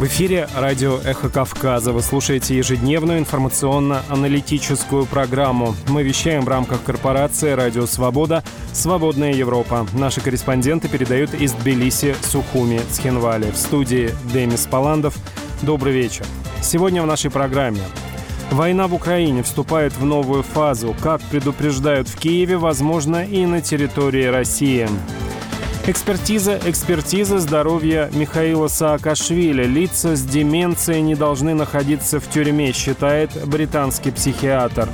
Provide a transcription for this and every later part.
В эфире радио «Эхо Кавказа». Вы слушаете ежедневную информационно-аналитическую программу. Мы вещаем в рамках корпорации «Радио Свобода», «Свободная Европа». Наши корреспонденты передают из Тбилиси, Сухуми, Цхинвали. В студии Демис Паландов. Добрый вечер. Сегодня в нашей программе. Война в Украине вступает в новую фазу. Как предупреждают в Киеве, возможно, и на территории России. Экспертиза здоровья Михаила Саакашвили. Лица с деменцией не должны находиться в тюрьме, считает британский психиатр.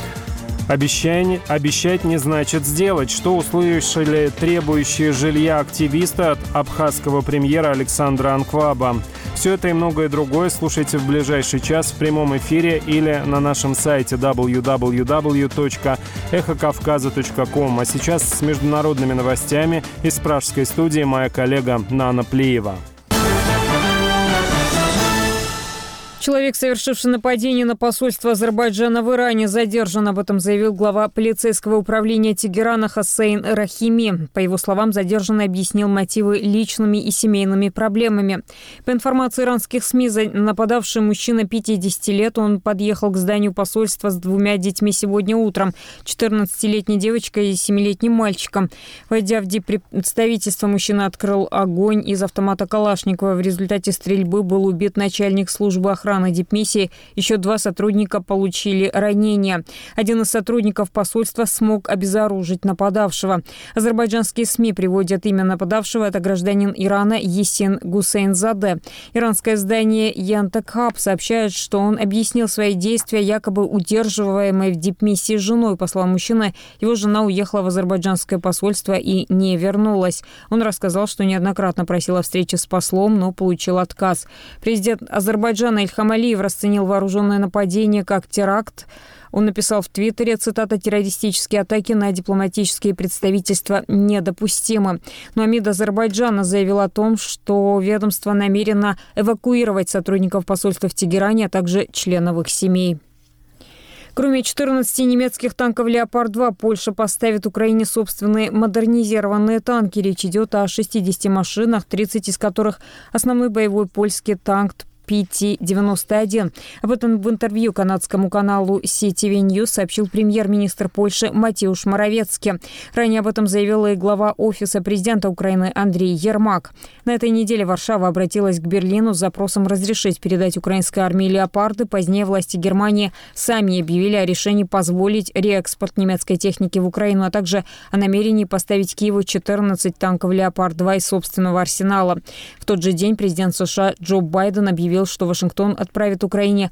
Обещать не значит сделать. Что услышали требующие жилья активисты от абхазского премьера Александра Анкваба? Все это и многое другое слушайте в ближайший час в прямом эфире или на нашем сайте www.эхокавказа.ком. А сейчас с международными новостями из пражской студии моя коллега Нана Плиева. Человек, совершивший нападение на посольство Азербайджана в Иране, задержан. Об этом заявил глава полицейского управления Тегерана Хосейн Рахими. По его словам, задержанный объяснил мотивы личными и семейными проблемами. По информации иранских СМИ, нападавший мужчина 50 лет, он подъехал к зданию посольства с 2 детьми сегодня утром. 14-летней девочкой и 7-летним мальчиком. Войдя в диппредставительство, мужчина открыл огонь из автомата Калашникова. В результате стрельбы был убит начальник службы охраны дипмиссии. Еще 2 сотрудника получили ранения. Один из сотрудников посольства смог обезоружить нападавшего. Азербайджанские СМИ приводят имя нападавшего. Это гражданин Ирана Есин Гусейнзаде. Иранское издание Янтекхаб сообщает, что он объяснил свои действия якобы удерживаемой в дипмиссии женой. По словам мужчины, его жена уехала в азербайджанское посольство и не вернулась. Он рассказал, что неоднократно просил о встрече с послом, но получил отказ. Президент Азербайджана Ильхам Алиев расценил вооруженное нападение как теракт. Он написал в Твиттере, цитата: «Террористические атаки на дипломатические представительства недопустимы». Но МИД Азербайджана заявил о том, что ведомство намерено эвакуировать сотрудников посольства в Тегеране, а также членов их семей. Кроме 14 немецких танков «Леопард-2», Польша поставит Украине собственные модернизированные танки. Речь идет о 60 машинах, 30 из которых основной боевой польский танк PT-91. Об этом в интервью канадскому каналу CTV News сообщил премьер-министр Польши Матеуш Моровецкий. Ранее об этом заявила и глава Офиса президента Украины Андрей Ермак. На этой неделе Варшава обратилась к Берлину с запросом разрешить передать украинской армии «Леопарды». Позднее власти Германии сами объявили о решении позволить реэкспорт немецкой техники в Украину, а также о намерении поставить Киеву 14 танков «Леопард-2» из собственного арсенала. В тот же день президент США Джо Байден объявил, что Вашингтон отправит Украине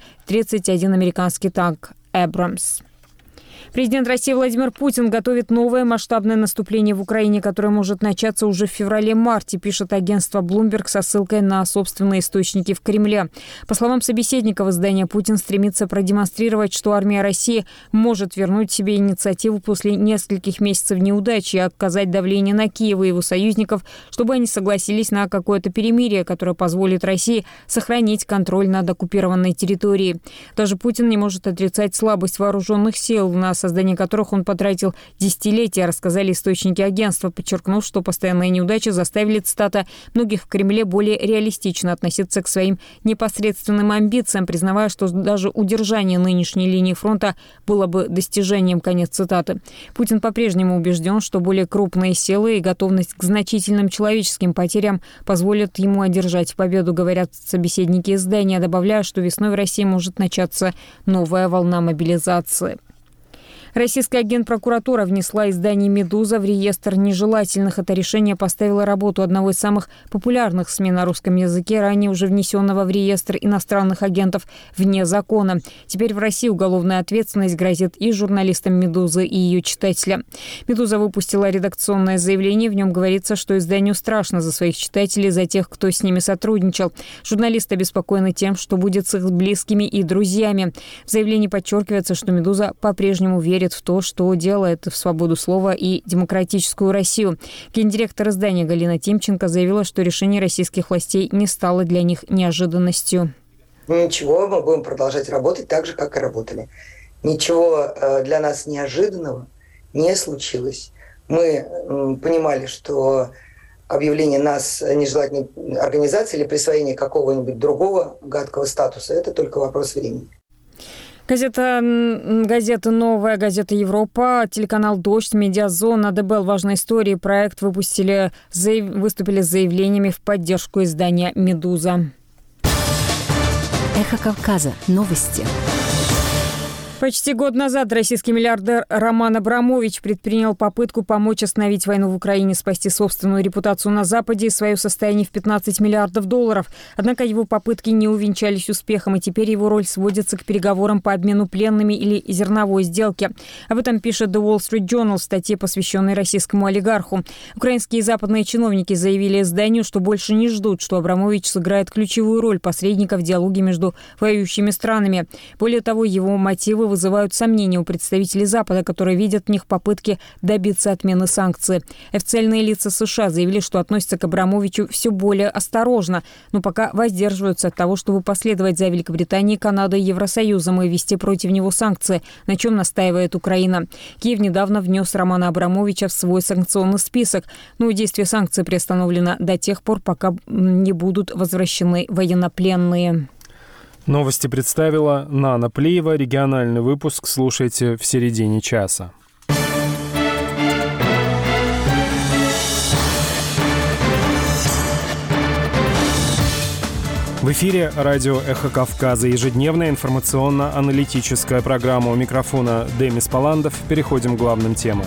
31 американский танк «Эбрамс». Президент России Владимир Путин готовит новое масштабное наступление в Украине, которое может начаться уже в феврале-марте, пишет агентство Bloomberg со ссылкой на собственные источники в Кремле. По словам собеседников издания, Путин стремится продемонстрировать, что армия России может вернуть себе инициативу после нескольких месяцев неудачи и оказать давление на Киев и его союзников, чтобы они согласились на какое-то перемирие, которое позволит России сохранить контроль над оккупированной территорией. Даже Путин не может отрицать слабость вооруженных сил, на создание которых он потратил десятилетия, рассказали источники агентства, подчеркнув, что постоянные неудачи заставили, цитата, «многих в Кремле более реалистично относиться к своим непосредственным амбициям, признавая, что даже удержание нынешней линии фронта было бы достижением», конец цитаты. Путин по-прежнему убежден, что более крупные силы и готовность к значительным человеческим потерям позволят ему одержать победу, говорят собеседники издания, добавляя, что весной в России может начаться новая волна мобилизации. Российская генпрокуратура внесла издание «Медуза» в реестр нежелательных. Это решение поставило работу одного из самых популярных СМИ на русском языке, ранее уже внесенного в реестр иностранных агентов, вне закона. Теперь в России уголовная ответственность грозит и журналистам «Медузы», и ее читателям. «Медуза» выпустила редакционное заявление. В нем говорится, что изданию страшно за своих читателей, за тех, кто с ними сотрудничал. Журналисты обеспокоены тем, что будет с их близкими и друзьями. В заявлении подчеркивается, что «Медуза» по-прежнему верит в то, что делает в свободу слова и демократическую Россию. Гендиректор издания Галина Тимченко заявила, что решение российских властей не стало для них неожиданностью. Ничего, мы будем продолжать работать так же, как и работали. Ничего для нас неожиданного не случилось. Мы понимали, что объявление нас нежелательной организацией или присвоение какого-нибудь другого гадкого статуса. Это только вопрос времени. Газета «Новая», газета «Европа», телеканал «Дождь», «Медиазона», ДБЛ «Важные истории», проект выступили с заявлениями в поддержку издания «Медуза». Эхо Кавказа. Новости. Почти год назад российский миллиардер Роман Абрамович предпринял попытку помочь остановить войну в Украине, спасти собственную репутацию на Западе и свое состояние в 15 миллиардов долларов. Однако его попытки не увенчались успехом, и теперь его роль сводится к переговорам по обмену пленными или зерновой сделке. Об этом пишет The Wall Street Journal в статье, посвященной российскому олигарху. Украинские и западные чиновники заявили изданию, что больше не ждут, что Абрамович сыграет ключевую роль посредника в диалоге между воюющими странами. Более того, его мотивы вызывают сомнения у представителей Запада, которые видят в них попытки добиться отмены санкций. Официальные лица США заявили, что относятся к Абрамовичу все более осторожно, но пока воздерживаются от того, чтобы последовать за Великобританией, Канадой и Евросоюзом и ввести против него санкции, на чем настаивает Украина. Киев недавно внес Романа Абрамовича в свой санкционный список, но действие санкций приостановлено до тех пор, пока не будут возвращены военнопленные. Новости представила Нана Плиева. Региональный выпуск слушайте в середине часа. В эфире радио «Эхо Кавказа». Ежедневная информационно-аналитическая программа. У микрофона Демис Паландов. Переходим к главным темам.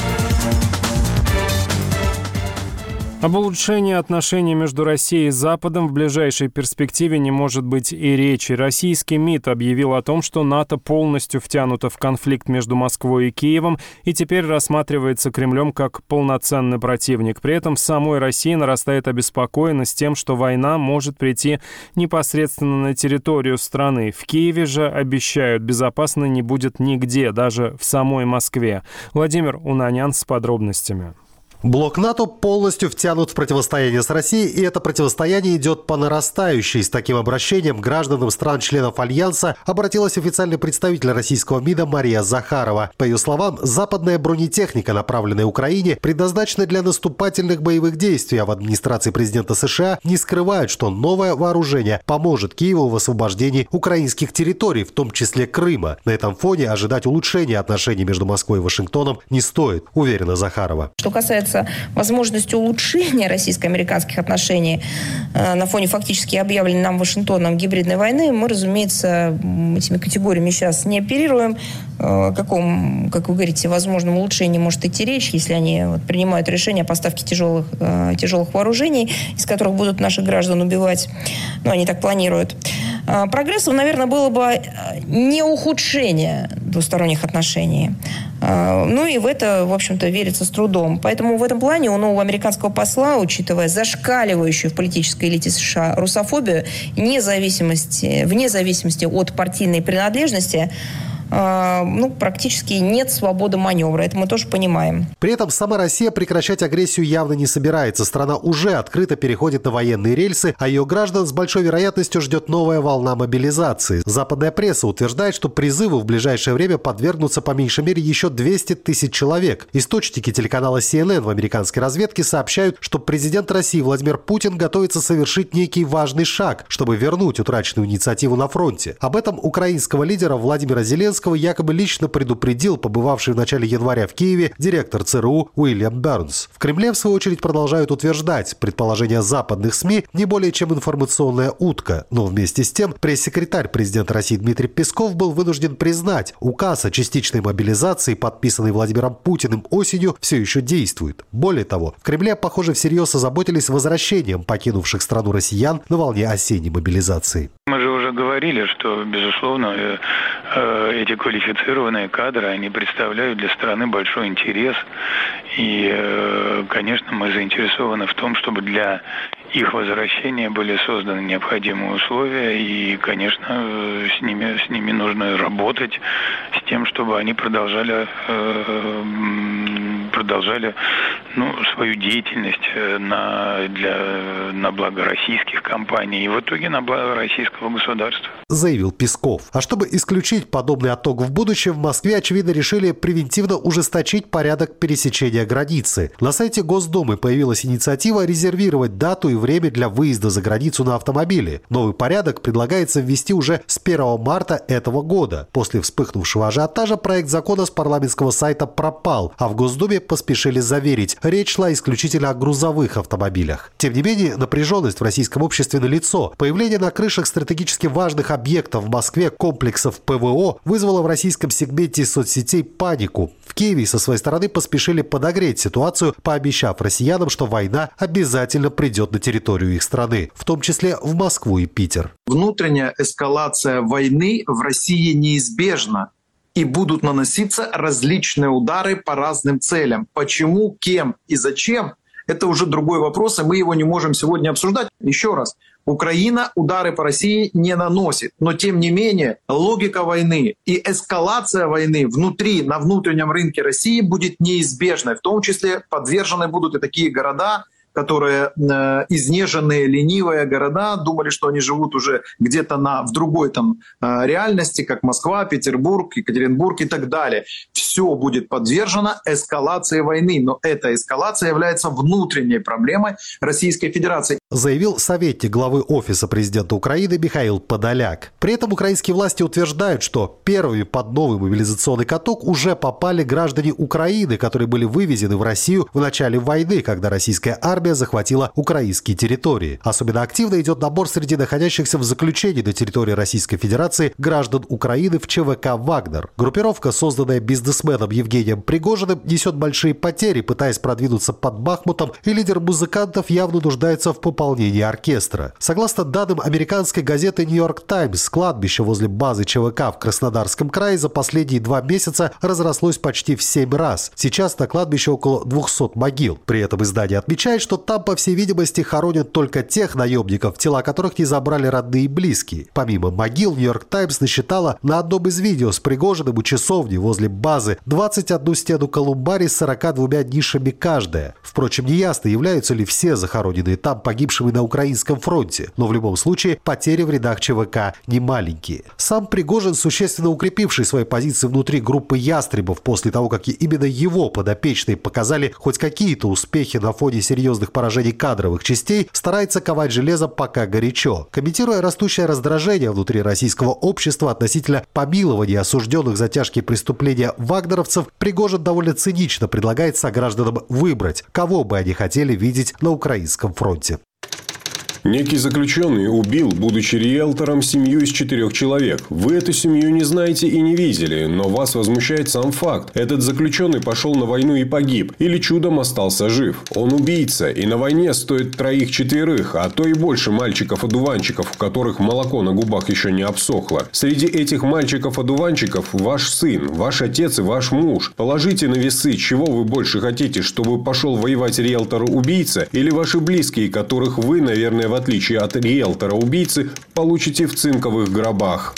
Об улучшении отношений между Россией и Западом в ближайшей перспективе не может быть и речи. Российский МИД объявил о том, что НАТО полностью втянуто в конфликт между Москвой и Киевом и теперь рассматривается Кремлем как полноценный противник. При этом в самой России нарастает обеспокоенность тем, что война может прийти непосредственно на территорию страны. В Киеве же обещают, безопасно не будет нигде, даже в самой Москве. Владимир Унанян с подробностями. Блок НАТО полностью втянут в противостояние с Россией, и это противостояние идет по нарастающей. С таким обращением к гражданам стран-членов Альянса обратилась официальный представитель российского МИДа Мария Захарова. По ее словам, западная бронетехника, направленная Украине, предназначена для наступательных боевых действий, а в администрации президента США не скрывают, что новое вооружение поможет Киеву в освобождении украинских территорий, в том числе Крыма. На этом фоне ожидать улучшения отношений между Москвой и Вашингтоном не стоит, уверена Захарова. Что касается возможности улучшения российско-американских отношений на фоне фактически объявленной нам Вашингтоном гибридной войны, мы, разумеется, этими категориями сейчас не оперируем. О каком, как вы говорите, возможном улучшении может идти речь, если они принимают решение о поставке тяжелых вооружений, из которых будут наших граждан убивать. Ну, они так планируют. Прогрессом, наверное, было бы не ухудшение двусторонних отношений. Ну и в это, в общем-то, верится с трудом. Поэтому в этом плане у нового американского посла, учитывая зашкаливающую в политической элите США русофобию, вне зависимости от партийной принадлежности, практически нет свободы маневра. Это мы тоже понимаем. При этом сама Россия прекращать агрессию явно не собирается. Страна уже открыто переходит на военные рельсы, а ее граждан с большой вероятностью ждет новая волна мобилизации. Западная пресса утверждает, что призыву в ближайшее время подвергнутся по меньшей мере еще 200 тысяч человек. Источники телеканала CNN в американской разведке сообщают, что президент России Владимир Путин готовится совершить некий важный шаг, чтобы вернуть утраченную инициативу на фронте. Об этом украинского лидера Владимира Зеленского якобы лично предупредил побывавший в начале января в Киеве директор ЦРУ Уильям Бернс. В Кремле, в свою очередь, продолжают утверждать, предположения западных СМИ не более чем информационная утка. Но вместе с тем пресс-секретарь президента России Дмитрий Песков был вынужден признать, указ о частичной мобилизации, подписанный Владимиром Путиным осенью, все еще действует. Более того, в Кремле, похоже, всерьез озаботились возвращением покинувших страну россиян на волне осенней мобилизации. Мы же уже говорили, что, безусловно, эти квалифицированные кадры, они представляют для страны большой интерес. И, конечно, мы заинтересованы в том, чтобы для их возвращения были созданы необходимые условия. И, конечно, с ними нужно работать, с тем, чтобы они продолжали свою деятельность на благо российских компаний и в итоге на благо российского государства. заявил Песков. А чтобы исключить подобный отток в будущем, в Москве, очевидно, решили превентивно ужесточить порядок пересечения границы. На сайте Госдумы появилась инициатива резервировать дату и время для выезда за границу на автомобиле. Новый порядок предлагается ввести уже с 1 марта этого года. После вспыхнувшего ажиотажа проект закона с парламентского сайта пропал, а в Госдуме поспешили заверить, речь шла исключительно о грузовых автомобилях. Тем не менее, напряженность в российском обществе налицо. Появление на крышах стратегически важных объектов в Москве комплексов ПВО вызвало в российском сегменте соцсетей панику. В Киеве со своей стороны поспешили подогреть ситуацию, пообещав россиянам, что война обязательно придет на территорию их страны, в том числе в Москву и Питер. Внутренняя эскалация войны в России неизбежна. И будут наноситься различные удары по разным целям. Почему, кем и зачем – это уже другой вопрос, и мы его не можем сегодня обсуждать. Еще раз, Украина удары по России не наносит. Но тем не менее, логика войны и эскалация войны внутри, на внутреннем рынке России будет неизбежной. В том числе подвержены будут и такие города, которые изнеженные, ленивые города, думали, что они живут уже где-то в другой реальности, как Москва, Петербург, Екатеринбург и так далее. Все будет подвержено эскалации войны, но эта эскалация является внутренней проблемой Российской Федерации. Заявил советник главы Офиса президента Украины Михаил Подоляк. При этом украинские власти утверждают, что первыми под новый мобилизационный каток уже попали граждане Украины, которые были вывезены в Россию в начале войны, когда российская армия захватила украинские территории. Особенно активно идет набор среди находящихся в заключении на территории Российской Федерации граждан Украины в ЧВК «Вагнер». Группировка, созданная бизнесменом Евгением Пригожиным, несет большие потери, пытаясь продвинуться под Бахмутом, и лидер музыкантов явно нуждается в пополнении оркестра. Согласно данным американской газеты «Нью-Йорк Таймс», кладбище возле базы ЧВК в Краснодарском крае за последние 2 месяца разрослось почти в 7 раз. Сейчас на кладбище около 200 могил. При этом издание отмечает, что там, по всей видимости, хоронят только тех наемников, тела которых не забрали родные и близкие. Помимо могил, «Нью-Йорк Таймс» насчитала на одном из видео с Пригожиным у часовни возле базы 21 стену колумбарий с 42 нишами каждая. Впрочем, неясно, являются ли все захороненные там погибшими на украинском фронте. Но в любом случае, потери в рядах ЧВК не маленькие. Сам Пригожин, существенно укрепивший свои позиции внутри группы «Ястребов» после того, как именно его подопечные показали хоть какие-то успехи на фоне серьезных поражений кадровых частей, старается ковать железо пока горячо. Комментируя растущее раздражение внутри российского общества относительно помилования осужденных за тяжкие преступления вагнеровцев, Пригожин довольно цинично предлагает согражданам выбрать, кого бы они хотели видеть на украинском фронте. Некий заключенный убил, будучи риэлтором, семью из 4 человек. Вы эту семью не знаете и не видели, но вас возмущает сам факт. Этот заключенный пошел на войну и погиб, или чудом остался жив. Он убийца, и на войне стоит 3-4, а то и больше мальчиков-одуванчиков, у которых молоко на губах еще не обсохло. Среди этих мальчиков-одуванчиков ваш сын, ваш отец и ваш муж. Положите на весы, чего вы больше хотите, чтобы пошел воевать риэлтор-убийца, или ваши близкие, которых вы, наверное, в отличие от риэлтора-убийцы, получите в цинковых гробах.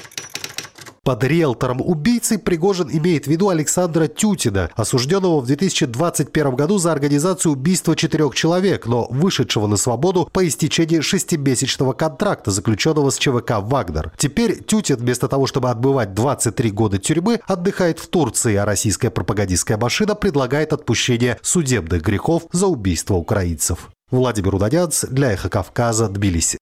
Под риэлтором-убийцей Пригожин имеет в виду Александра Тютина, осужденного в 2021 году за организацию убийства 4 человек, но вышедшего на свободу по истечении 6-месячного контракта, заключенного с ЧВК «Вагнер». Теперь Тютин, вместо того, чтобы отбывать 23 года тюрьмы, отдыхает в Турции, а российская пропагандистская машина предлагает отпущение судебных грехов за убийство украинцев. Владимир Удонянц для «Эхо Кавказа», Тбилиси.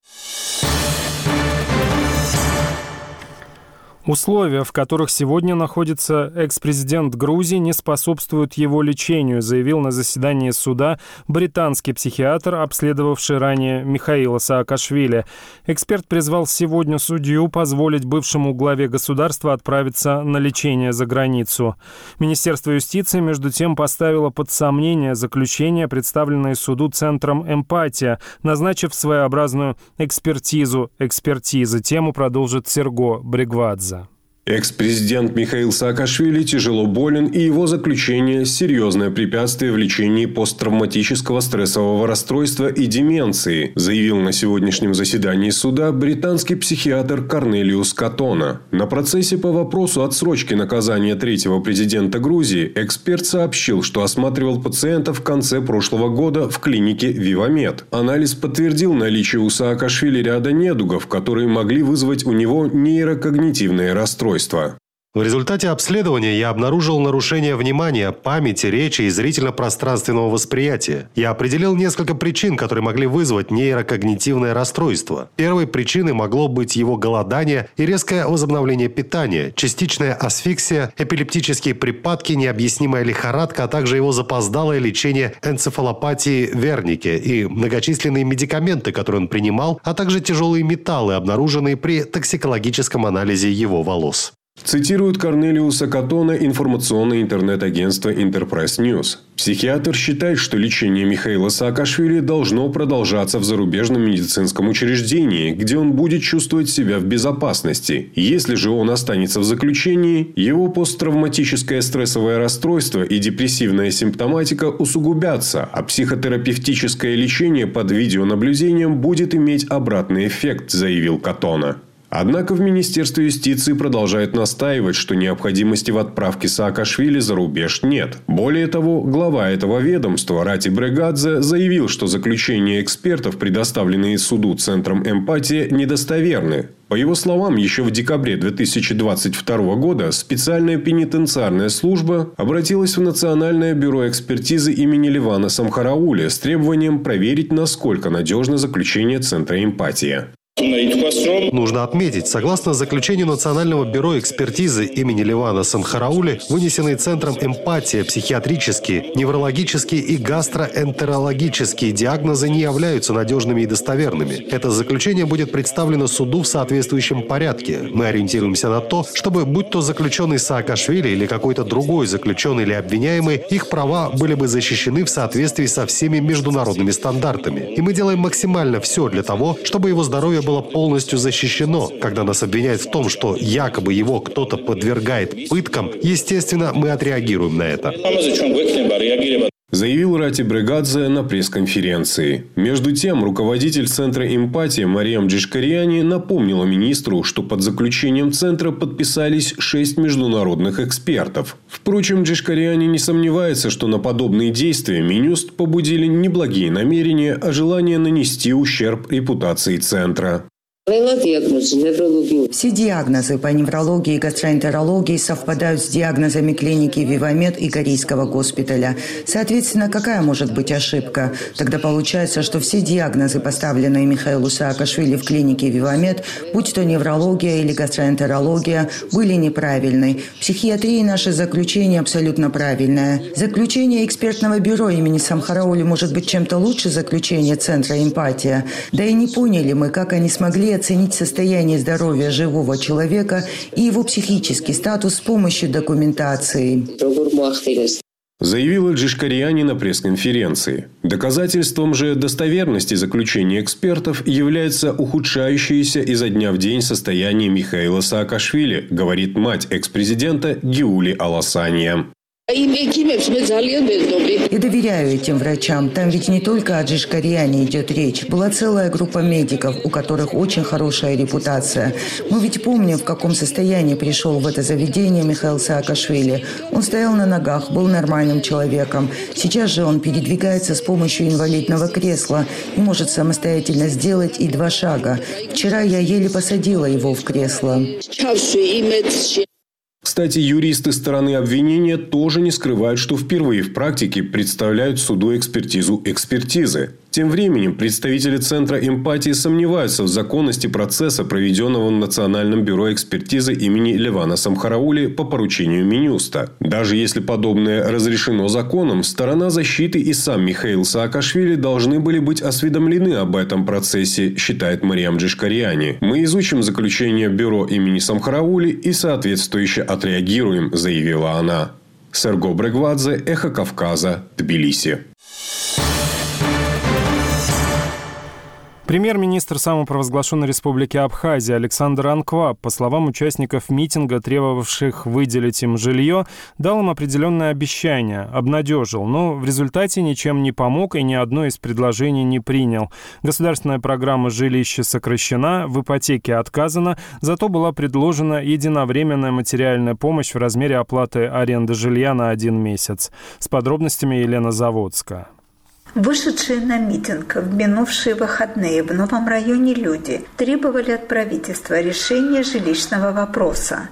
Условия, в которых сегодня находится экс-президент Грузии, не способствуют его лечению, заявил на заседании суда британский психиатр, обследовавший ранее Михаила Саакашвили. Эксперт призвал сегодня судью позволить бывшему главе государства отправиться на лечение за границу. Министерство юстиции, между тем, поставило под сомнение заключение, представленное суду Центром «Эмпатия», назначив своеобразную экспертизу экспертизы. Тему продолжит Серго Бригвадзе. Экс-президент Михаил Саакашвили тяжело болен, и его заключение – серьезное препятствие в лечении посттравматического стрессового расстройства и деменции, заявил на сегодняшнем заседании суда британский психиатр Корнелиус Катона. На процессе по вопросу отсрочки наказания третьего президента Грузии эксперт сообщил, что осматривал пациента в конце прошлого года в клинике «Вивамед». Анализ подтвердил наличие у Саакашвили ряда недугов, которые могли вызвать у него нейрокогнитивные расстройства. В результате обследования я обнаружил нарушение внимания, памяти, речи и зрительно-пространственного восприятия. Я определил несколько причин, которые могли вызвать нейрокогнитивное расстройство. Первой причиной могло быть его голодание и резкое возобновление питания, частичная асфиксия, эпилептические припадки, необъяснимая лихорадка, а также его запоздалое лечение энцефалопатии Вернике и многочисленные медикаменты, которые он принимал, а также тяжелые металлы, обнаруженные при токсикологическом анализе его волос. Цитирует Корнелиуса Катона информационное интернет-агентство Enterprise News. Психиатр считает, что лечение Михаила Саакашвили должно продолжаться в зарубежном медицинском учреждении, где он будет чувствовать себя в безопасности. Если же он останется в заключении, его посттравматическое стрессовое расстройство и депрессивная симптоматика усугубятся, а психотерапевтическое лечение под видеонаблюдением будет иметь обратный эффект, заявил Катона. Однако в Министерстве юстиции продолжают настаивать, что необходимости в отправке Саакашвили за рубеж нет. Более того, глава этого ведомства Рати Брегадзе заявил, что заключения экспертов, предоставленные суду Центром «Эмпатия», недостоверны. По его словам, еще в декабре 2022 года специальная пенитенциарная служба обратилась в Национальное бюро экспертизы имени Левана Самхараули с требованием проверить, насколько надежно заключение Центра «Эмпатия». Нужно отметить, согласно заключению Национального бюро экспертизы имени Левана Самхараули, вынесенные Центром «Эмпатия» психиатрические, неврологические и гастроэнтерологические диагнозы не являются надежными и достоверными. Это заключение будет представлено суду в соответствующем порядке. Мы ориентируемся на то, чтобы, будь то заключенный Саакашвили или какой-то другой заключенный или обвиняемый, их права были бы защищены в соответствии со всеми международными стандартами. И мы делаем максимально все для того, чтобы его здоровье было полностью защищено. Когда нас обвиняют в том, что якобы его кто-то подвергает пыткам, естественно, мы отреагируем на это. Заявил Рати Брегадзе на пресс-конференции. Между тем, руководитель Центра «Эмпатия» Мариам Джишкариани напомнила министру, что под заключением Центра подписались 6 международных экспертов. Впрочем, Джишкариани не сомневается, что на подобные действия Минюст побудили не благие намерения, а желание нанести ущерб репутации Центра. Все диагнозы по неврологии и гастроэнтерологии совпадают с диагнозами клиники «Вивамед» и Корейского госпиталя. Соответственно, какая может быть ошибка? Тогда получается, что все диагнозы, поставленные Михаилу Саакашвили в клинике «Вивамед», будь то неврология или гастроэнтерология, были неправильны. В психиатрии наше заключение абсолютно правильное. Заключение экспертного бюро имени Самхараули может быть чем-то лучше заключения Центра «Эмпатия». Да и не поняли мы, как они смогли оценить состояние здоровья живого человека и его психический статус с помощью документации. Заявила Джишкариани на пресс-конференции. Доказательством же достоверности заключения экспертов является ухудшающееся изо дня в день состояние Михаила Саакашвили, говорит мать экс-президента Гиули Аласания. Я доверяю этим врачам. Там ведь не только о Джишкариани идет речь. Была целая группа медиков, у которых очень хорошая репутация. Мы ведь помним, в каком состоянии пришел в это заведение Михаил Саакашвили. Он стоял на ногах, был нормальным человеком. Сейчас же он передвигается с помощью инвалидного кресла и может самостоятельно сделать и 2 шага. Вчера я еле посадила его в кресло. Кстати, юристы стороны обвинения тоже не скрывают, что впервые в практике представляют суду экспертизу экспертизы. Тем временем представители Центра «Эмпатии» сомневаются в законности процесса, проведенного в Национальном бюро экспертизы имени Левана Самхараули по поручению Минюста. Даже если подобное разрешено законом, сторона защиты и сам Михаил Саакашвили должны были быть осведомлены об этом процессе, считает Мариам Джишкариани. Мы изучим заключение бюро имени Самхараули и соответствующе отреагируем, заявила она. Серго Брегвадзе, Эхо Кавказа, Тбилиси. Премьер-министр самопровозглашенной республики Абхазия Александр Анкваб, по словам участников митинга, требовавших выделить им жилье, дал им определенное обещание, обнадежил, но в результате ничем не помог и ни одно из предложений не принял. Государственная программа жилища сокращена, в ипотеке отказано, зато была предложена единовременная материальная помощь в размере оплаты аренды жилья на 1 месяц. С подробностями Елена Заводская. Вышедшие на митинг в минувшие выходные в Новом районе люди требовали от правительства решения жилищного вопроса.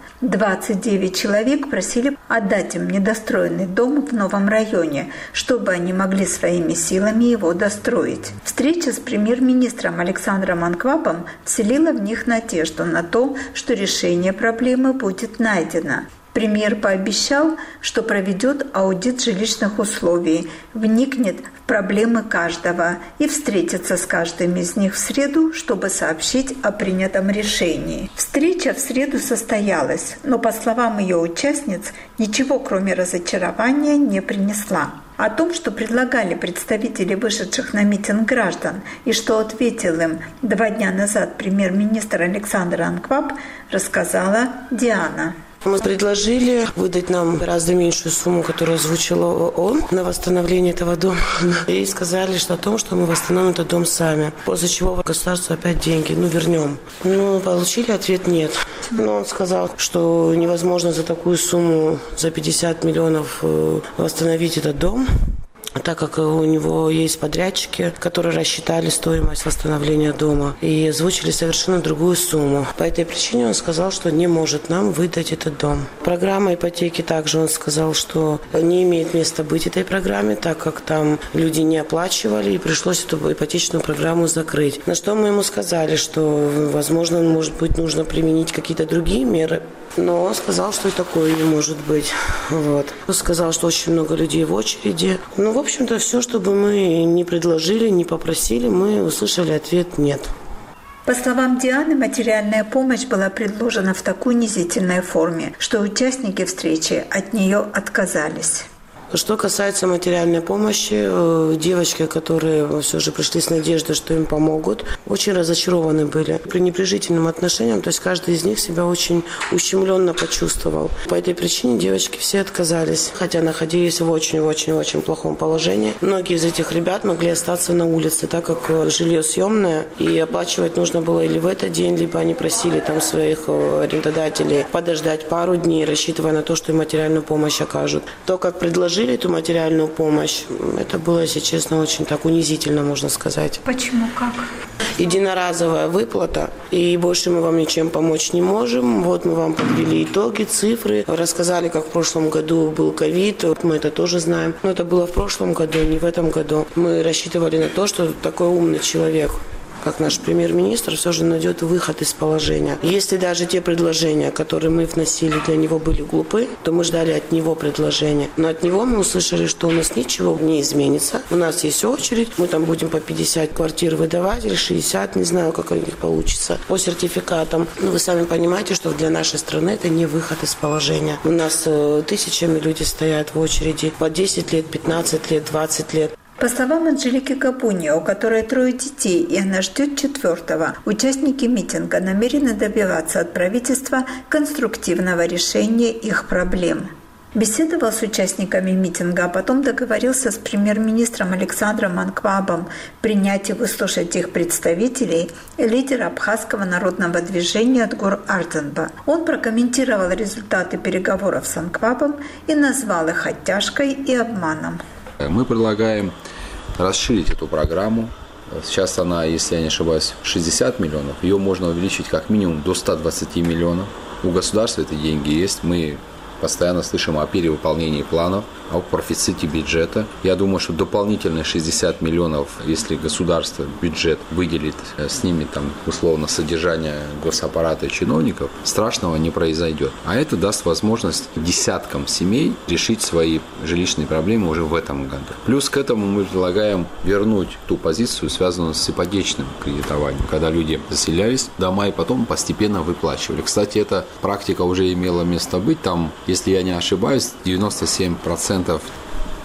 29 человек просили отдать им недостроенный дом в Новом районе, чтобы они могли своими силами его достроить. Встреча с премьер-министром Александром Анквабом вселила в них надежду на то, что решение проблемы будет найдено. Премьер пообещал, что проведет аудит жилищных условий, вникнет в проблемы каждого и встретится с каждым из них в среду, чтобы сообщить о принятом решении. Встреча в среду состоялась, но, по словам ее участниц, ничего кроме разочарования не принесла. О том, что предлагали представители вышедших на митинг граждан и что ответил им 2 дня назад премьер-министр Александр Анкваб, рассказала Диана. Мы предложили выдать нам гораздо меньшую сумму, которую озвучил ООН на восстановление этого дома. И сказали, что о том, что мы восстановим этот дом сами. После чего государству опять деньги, вернем. Получили ответ нет. Но он сказал, что невозможно за такую сумму, за 50 миллионов восстановить этот дом, так как у него есть подрядчики, которые рассчитали стоимость восстановления дома и озвучили совершенно другую сумму. По этой причине он сказал, что не может нам выдать этот дом. Программа ипотеки также он сказал, что не имеет места быть этой программе, так как там люди не оплачивали и пришлось эту ипотечную программу закрыть. На что мы ему сказали, что, возможно, может быть, нужно применить какие-то другие меры. Но он сказал, что и такое не может быть. Он сказал, что очень много людей в очереди. В общем-то, все, что бы мы не предложили, не попросили, мы услышали ответ «нет». По словам Дианы, материальная помощь была предложена в такой унизительной форме, что участники встречи от нее отказались. Что касается материальной помощи, девочки, которые все же пришли с надеждой, что им помогут, очень разочарованы были пренебрежительным отношением, то есть каждый из них себя очень ущемленно почувствовал. По этой причине девочки все отказались, хотя находились в очень-очень-очень плохом положении. Многие из этих ребят могли остаться на улице, так как жилье съемное, и оплачивать нужно было или в этот день, либо они просили там своих арендодателей подождать пару дней, рассчитывая на то, что им материальную помощь окажут. То, как предложили эту материальную помощь, это было, если честно, очень так унизительно, можно сказать. Почему? Как? Единоразовая выплата, и больше мы вам ничем помочь не можем. Мы вам подвели итоги, цифры, рассказали, как в прошлом году был ковид, мы это тоже знаем. Но это было в прошлом году, не в этом году. Мы рассчитывали на то, что такой умный человек, как наш премьер-министр, все же найдет выход из положения. Если даже те предложения, которые мы вносили, для него были глупы, то мы ждали от него предложения. Но от него мы услышали, что у нас ничего не изменится. У нас есть очередь, мы там будем по 50 квартир выдавать, или 60, не знаю, как у них получится, по сертификатам. Но вы сами понимаете, что для нашей страны это не выход из положения. У нас тысячами люди стоят в очереди по 10 лет, 15 лет, 20 лет. По словам Анжелики Капуни, у которой 3 детей, и она ждет 4-го, участники митинга намерены добиваться от правительства конструктивного решения их проблем. Беседовал с участниками митинга, а потом договорился с премьер-министром Александром Анквабом принять и выслушать их представителей лидера абхазского народного движения Отгор Ардзанба. Он прокомментировал результаты переговоров с Анквабом и назвал их оттяжкой и обманом. Мы предлагаем расширить эту программу. Сейчас она, если я не ошибаюсь, 60 миллионов. Ее можно увеличить как минимум до 120 миллионов. У государства эти деньги есть. Мы постоянно слышим о перевыполнении планов, о профиците бюджета. Я думаю, что дополнительные 60 миллионов, если государство, бюджет выделит, снимет там условно содержание госаппарата и чиновников, страшного не произойдет. А это даст возможность десяткам семей решить свои жилищные проблемы уже в этом году. Плюс к этому мы предлагаем вернуть ту позицию, связанную с ипотечным кредитованием, когда люди заселялись в дома и потом постепенно выплачивали. Кстати, эта практика уже имела место быть. Там, если я не ошибаюсь, 97%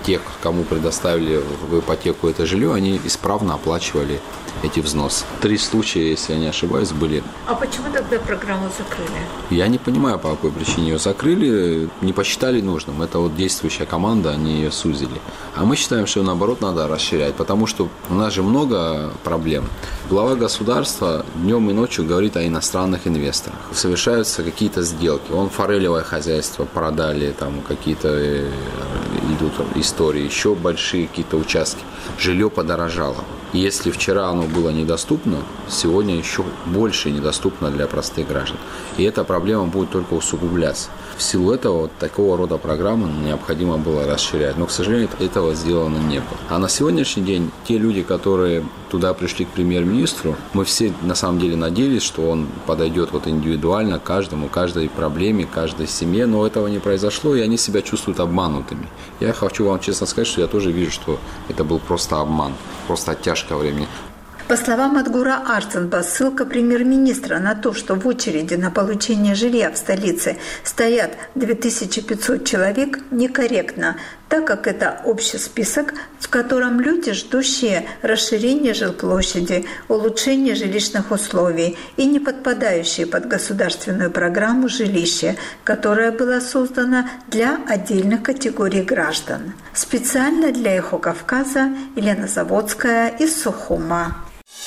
те, кому предоставили в ипотеку это жилье, они исправно оплачивали эти взносы. 3 случая, если я не ошибаюсь, были. А почему тогда программу закрыли? Я не понимаю, по какой причине ее закрыли, не посчитали нужным. Это вот действующая команда, они ее сузили. А мы считаем, что наоборот надо расширять, потому что у нас же много проблем. Глава государства днем и ночью говорит о иностранных инвесторах. Совершаются какие-то сделки. Он форелевое хозяйство продали, там какие-то идут истории, еще большие какие-то участки. Жилье подорожало. И если вчера оно было недоступно, сегодня еще больше недоступно для простых граждан. И эта проблема будет только усугубляться. В силу этого вот такого рода программы необходимо было расширять. Но, к сожалению, этого сделано не было. А на сегодняшний день те люди, которые туда пришли к премьер-министру, мы все на самом деле надеялись, что он подойдет вот индивидуально к каждому, каждой проблеме, каждой семье, но этого не произошло, и они себя чувствуют обманутыми. Я хочу вам честно сказать, что я тоже вижу, что это был просто обман, просто оттяжка времени. По словам Адгура Арценба, ссылка премьер-министра на то, что в очереди на получение жилья в столице стоят 2500 человек, некорректна, так как это общий список, в котором люди, ждущие расширения жилплощади, улучшения жилищных условий и не подпадающие под государственную программу жилища, которая была создана для отдельных категорий граждан. Специально для «Эхо Кавказа» Елена Заводская из Сухума.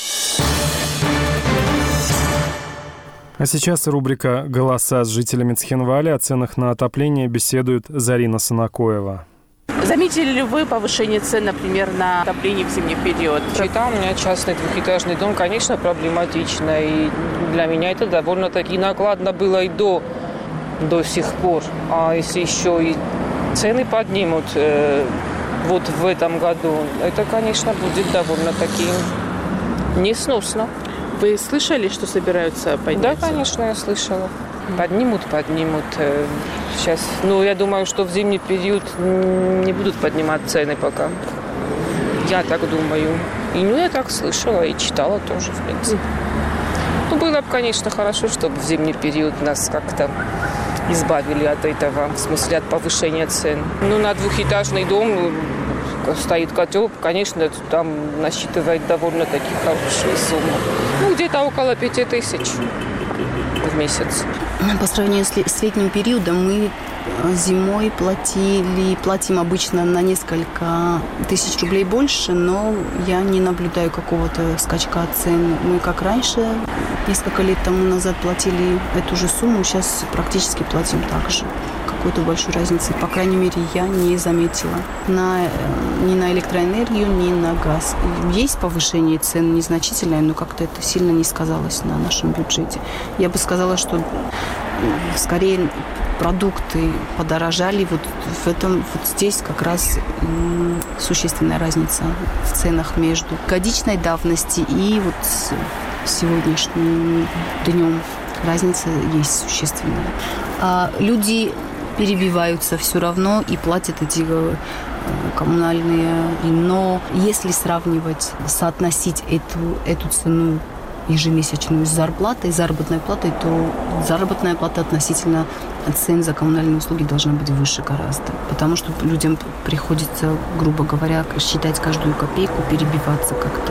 А сейчас рубрика «Голоса» с жителями Цхинвали. О ценах на отопление беседует Зарина Санакоева. Заметили ли вы повышение цен, например, на отопление в зимний период? Там у меня частный двухэтажный дом, конечно, проблематично. И для меня это довольно-таки накладно было и до сих пор. А если еще и цены поднимут вот в этом году, это, конечно, будет довольно-таки несносно. Вы слышали, что собираются поднять? Да, конечно, я слышала. Поднимут. Сейчас, я думаю, что в зимний период не будут поднимать цены пока. Я так думаю. И я так слышала и читала тоже, в принципе. Было бы, конечно, хорошо, чтобы в зимний период нас как-то избавили от этого, в смысле от повышения цен. На двухэтажный дом стоит котел, конечно, там насчитывает довольно-таки хорошие суммы. Где-то около 5000 в месяц. По сравнению с летним периодом мы зимой платим обычно на несколько тысяч рублей больше, но я не наблюдаю какого-то скачка цен. Мы, как раньше, несколько лет тому назад платили эту же сумму, сейчас практически платим так же. Какой-то большой разницы, по крайней мере, я не заметила. Ни на электроэнергию, ни на газ. Есть повышение цен незначительное, но как-то это сильно не сказалось на нашем бюджете. Я бы сказала, что скорее продукты подорожали. Здесь как раз существенная разница в ценах между годичной давности и сегодняшним днем. Разница есть существенная. А люди перебиваются все равно и платят эти коммунальные. Но если соотносить эту цену ежемесячную с заработной платой, то заработная плата относительно цен за коммунальные услуги должна быть выше гораздо. Потому что людям приходится, грубо говоря, считать каждую копейку, перебиваться как-то.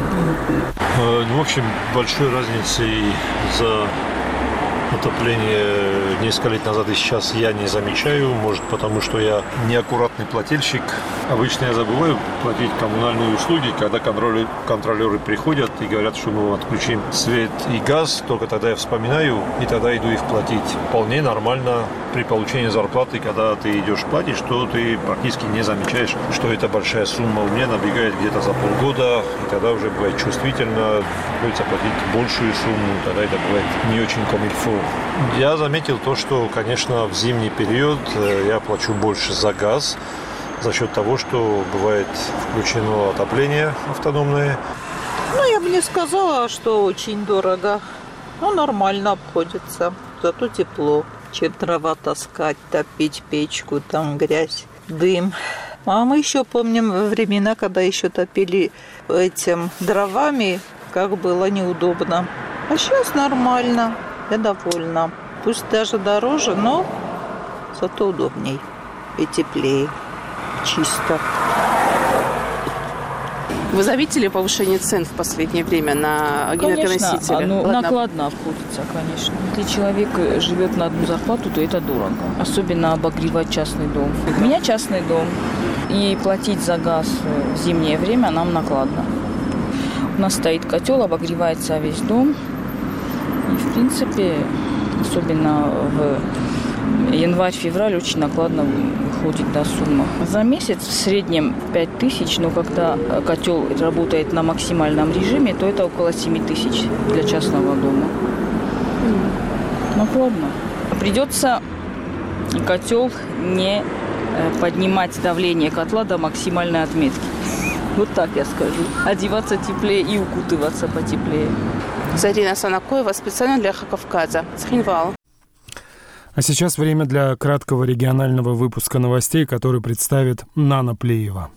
В общем, большой разницы за отопление несколько лет назад и сейчас я не замечаю. Может, потому что я неаккуратный плательщик. Обычно я забываю платить коммунальные услуги, когда контролеры приходят и говорят, что мы отключим свет и газ. Только тогда я вспоминаю, и тогда иду их платить. Вполне нормально при получении зарплаты, когда ты идешь платить, что ты практически не замечаешь, что это большая сумма. У меня набегает где-то за полгода, и тогда уже бывает чувствительно. Приходится платить большую сумму, тогда это бывает не очень комильфо. Я заметил то, что, конечно, в зимний период я плачу больше за газ за счет того, что бывает включено отопление автономное. Я бы не сказала, что очень дорого. Нормально обходится. Зато тепло. Чем дрова таскать, топить печку, там грязь, дым. А мы еще помним времена, когда еще топили этим дровами, как было неудобно. А сейчас нормально. Я довольна. Пусть даже дороже, но зато удобней и теплее. Чисто. Вы заметили повышение цен в последнее время на энергоносители? Конечно, накладно обходится, конечно. Если человек живет на одну зарплату, то это дорого. Особенно обогревать частный дом. У меня частный дом, и платить за газ в зимнее время нам накладно. У нас стоит котел, обогревается весь дом. И, в принципе, особенно в январь-февраль очень накладно выходит сумма. За месяц в среднем 5000, но когда котел работает на максимальном режиме, то это около 7000 для частного дома. Накладно. Придется котел не поднимать давление котла до максимальной отметки. Вот так я скажу. Одеваться теплее и укутываться потеплее. Зарина Санакоева специально для Эхо Кавказа. Цхинвал. А сейчас время для краткого регионального выпуска новостей, который представит Нана Плеева.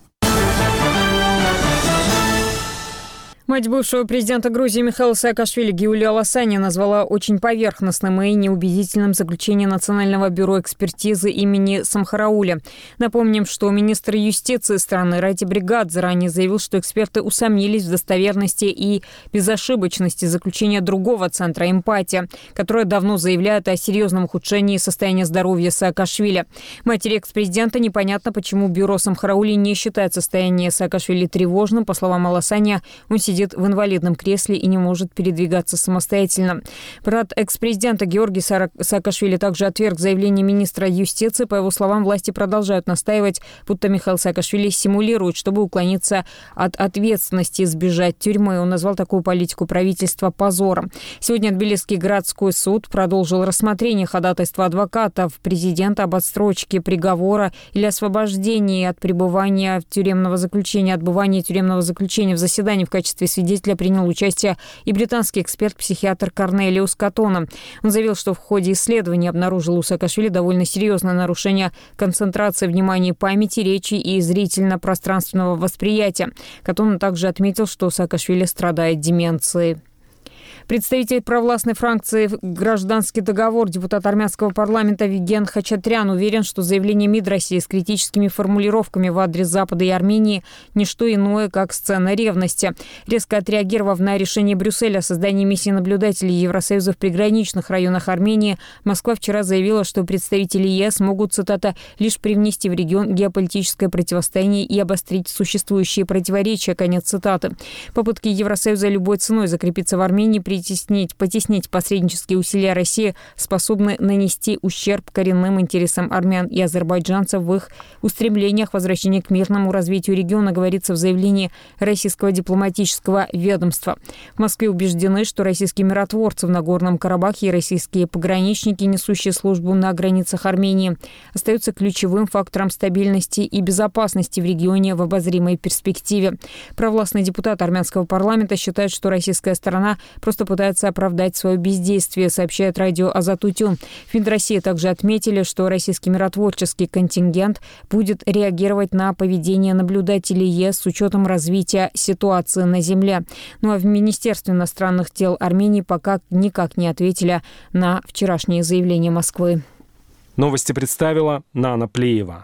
Мать бывшего президента Грузии Михаила Саакашвили Гиулия Ласани назвала очень поверхностным и неубедительным заключение Национального бюро экспертизы имени Самхарауля. Напомним, что министр юстиции страны Рати Бригадзе ранее заявил, что эксперты усомнились в достоверности и безошибочности заключения другого центра «Эмпатия», которое давно заявляет о серьезном ухудшении состояния здоровья Саакашвили. Матери экс-президента непонятно, почему бюро Самхараули не считает состояние Саакашвили тревожным. По словам Ласани, он сидит в инвалидном кресле и не может передвигаться самостоятельно. Брат экс-президента Георгий Саакашвили также отверг заявление министра юстиции. По его словам, власти продолжают настаивать, будто Михаил Саакашвили симулирует, чтобы уклониться от ответственности и избежать тюрьмы. Он назвал такую политику правительства позором. Сегодня Тбилисский городской суд продолжил рассмотрение ходатайства адвокатов президента об отсрочке приговора или освобождении от пребывания тюремного заключения, отбывания тюремного заключения. В заседании в качестве свидетеля принял участие и британский эксперт-психиатр Корнелиус Катона. Он заявил, что в ходе исследования обнаружил у Саакашвили довольно серьезное нарушение концентрации внимания, памяти, речи и зрительно-пространственного восприятия. Катона также отметил, что Саакашвили страдает деменцией. Представитель провластной фракции «Гражданский договор», депутат армянского парламента Виген Хачатрян уверен, что заявление МИД России с критическими формулировками в адрес Запада и Армении – не что иное, как сцена ревности. Резко отреагировав на решение Брюсселя о создании миссии наблюдателей Евросоюза в приграничных районах Армении, Москва вчера заявила, что представители ЕС могут, цитата, «лишь привнести в регион геополитическое противостояние и обострить существующие противоречия», конец цитаты. Попытки Евросоюза любой ценой закрепиться в Армении, потеснить посреднические усилия России способны нанести ущерб коренным интересам армян и азербайджанцев в их устремлениях возвращения к мирному развитию региона, говорится в заявлении российского дипломатического ведомства. В Москве убеждены, что российские миротворцы в Нагорном Карабахе и российские пограничники, несущие службу на границах Армении, остаются ключевым фактором стабильности и безопасности в регионе в обозримой перспективе. Провластный депутат армянского парламента считает, что российская сторона просто пытается оправдать свое бездействие, сообщает радио «Азатутюн». В МИД России также отметили, что российский миротворческий контингент будет реагировать на поведение наблюдателей ЕС с учетом развития ситуации на земле. Ну а в Министерстве иностранных дел Армении пока никак не ответили на вчерашнее заявление Москвы. Новости представила Нана Плеева.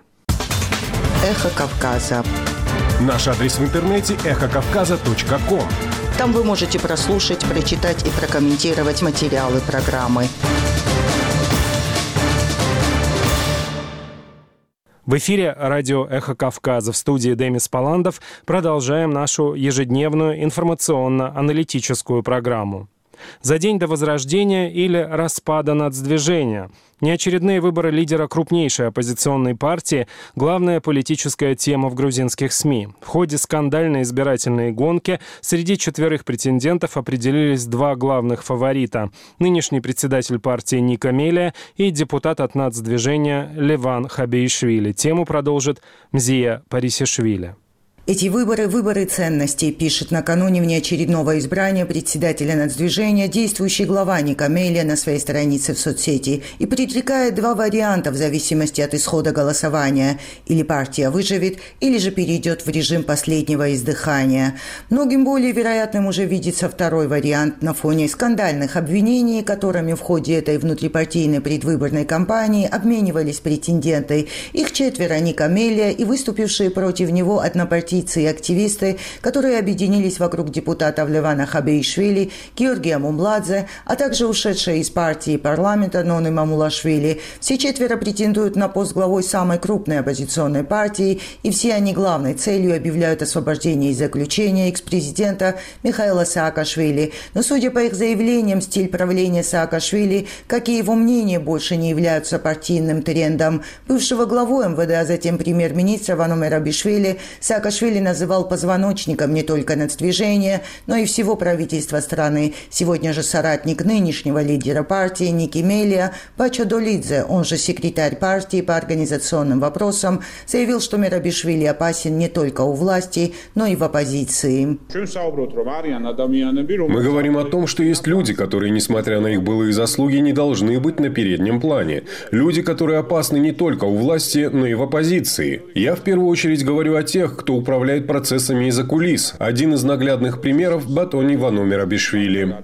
Эхо Кавказа. Наш адрес в интернете эхокавказа.ком. Там вы можете прослушать, прочитать и прокомментировать материалы программы. В эфире радио «Эхо Кавказа», в студии Демис Паландов. Продолжаем нашу ежедневную информационно-аналитическую программу. За день до возрождения или распада нацдвижения. Неочередные выборы лидера крупнейшей оппозиционной партии – главная политическая тема в грузинских СМИ. В ходе скандальной избирательной гонки среди 4 претендентов определились 2 главных фаворита – нынешний председатель партии Ника Мелия и депутат от нацдвижения Леван Хабиишвили. Тему продолжит Мзия Парисишвили. Эти выборы – выборы ценностей, пишет накануне внеочередного избрания председателя нацдвижения действующий глава Ника Мелия на своей странице в соцсети и предрекает 2 варианта в зависимости от исхода голосования. Или партия выживет, или же перейдет в режим последнего издыхания. Многим более вероятным уже видится второй вариант на фоне скандальных обвинений, которыми в ходе этой внутрипартийной предвыборной кампании обменивались претенденты. Их 4 Ника Мелия и выступившие против него однопартийные однопартийцы и активисты, которые объединились вокруг депутатов Левана Хабеишвили, Георгия Мумладзе, а также ушедшая из партии и парламента Ноны Мамулашвили. Все четверо претендуют на пост главой самой крупной оппозиционной партии, и все они главной целью объявляют освобождение из заключения экс-президента Михаила Саакашвили. Но, судя по их заявлениям, стиль правления Саакашвили, как и его мнение, больше не являются партийным трендом. Бывшего главой МВД, а затем премьер-министра Вано Мерабишвили Саакашвили называл позвоночником не только нацдвижения, но и всего правительства страны. Сегодня же соратник нынешнего лидера партии Ники Мелия Пачадолидзе, он же секретарь партии по организационным вопросам, заявил, что Мерабишвили опасен не только у власти, но и в оппозиции. Мы говорим о том, что есть люди, которые, несмотря на их былые заслуги, не должны быть на переднем плане. Люди, которые опасны не только у власти, но и в оппозиции. Я в первую очередь говорю о тех, кто управляет процессами из-за кулис. Один из наглядных примеров – Батони Вано Мерабишвили.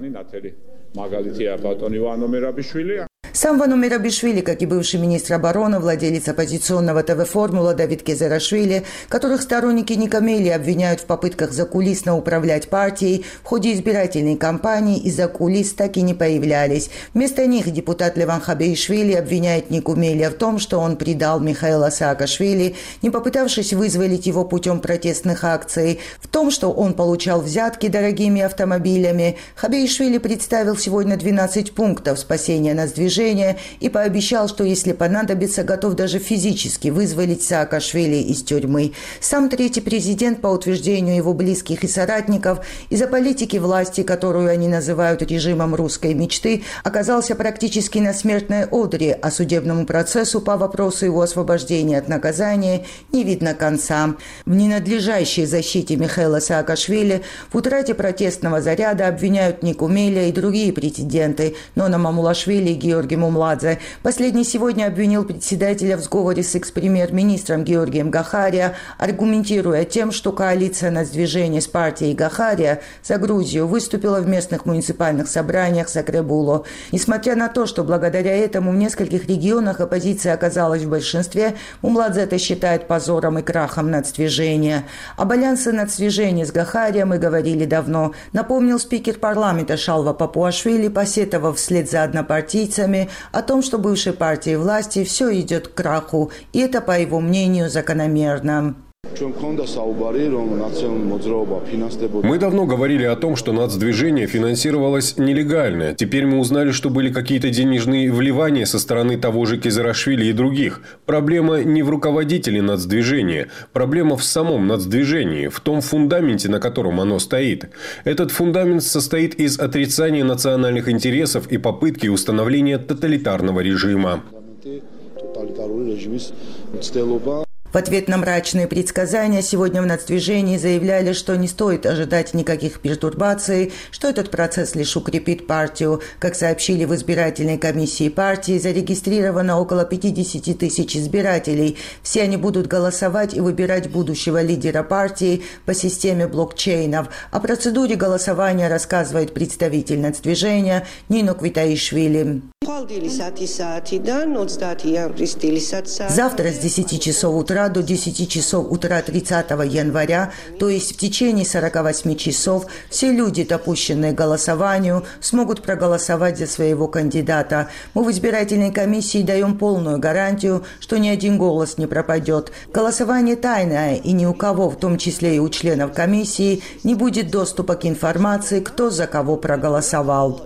Сам Вано Мерабишвили, как и бывший министр обороны, владелец оппозиционного ТВ «Формула» Давид Кезерашвили, которых сторонники Ника Мелия обвиняют в попытках закулисно управлять партией, в ходе избирательной кампании из-за кулис так и не появлялись. Вместо них депутат Леван Хабеишвили обвиняет Нику Мелия в том, что он предал Михаила Саакашвили, не попытавшись вызволить его путем протестных акций, в том, что он получал взятки дорогими автомобилями. Хабеишвили представил сегодня 12 пунктов спасения нацдвижения и пообещал, что если понадобится, готов даже физически вызволить Саакашвили из тюрьмы. Сам третий президент, по утверждению его близких и соратников, из-за политики власти, которую они называют режимом русской мечты, оказался практически на смертной одре, а судебному процессу по вопросу его освобождения от наказания не видно конца. В ненадлежащей защите Михаила Саакашвили в утрате протестного заряда обвиняют Нику Мелия и другие претенденты Нона Мамулашвили и Георгий Мумладзе. Последний сегодня обвинил председателя в сговоре с экс-премьер-министром Георгием Гахария, аргументируя тем, что коалиция нацдвижения с партией Гахария за Грузию выступила в местных муниципальных собраниях Сакребуло. Несмотря на то, что благодаря этому в нескольких регионах оппозиция оказалась в большинстве, Мумладзе это считает позором и крахом нацдвижения. Об альянсе нацдвижения с Гахарием мы говорили давно, напомнил спикер парламента Шалва Папуашвили, посетовав вслед за однопартийцами о том, что бывшей партии власти все идет к краху, и это, по его мнению, закономерно. Мы давно говорили о том, что нацдвижение финансировалось нелегально. Теперь мы узнали, что были какие-то денежные вливания со стороны того же Кезерашвили и других. Проблема не в руководителе нацдвижения. Проблема в самом нацдвижении, в том фундаменте, на котором оно стоит. Этот фундамент состоит из отрицания национальных интересов и попытки установления тоталитарного режима. В ответ на мрачные предсказания сегодня в нацдвижении заявляли, что не стоит ожидать никаких пертурбаций, что этот процесс лишь укрепит партию. Как сообщили в избирательной комиссии партии, зарегистрировано около 50 тысяч избирателей. Все они будут голосовать и выбирать будущего лидера партии по системе блокчейнов. О процедуре голосования рассказывает представитель нацдвижения Нино Квитаишвили. Завтра с 10 часов утра до 10 часов утра 30 января, то есть в течение 48 часов, все люди, допущенные к голосованию, смогут проголосовать за своего кандидата. Мы в избирательной комиссии даем полную гарантию, что ни один голос не пропадет. Голосование тайное, и ни у кого, в том числе и у членов комиссии, не будет доступа к информации, кто за кого проголосовал.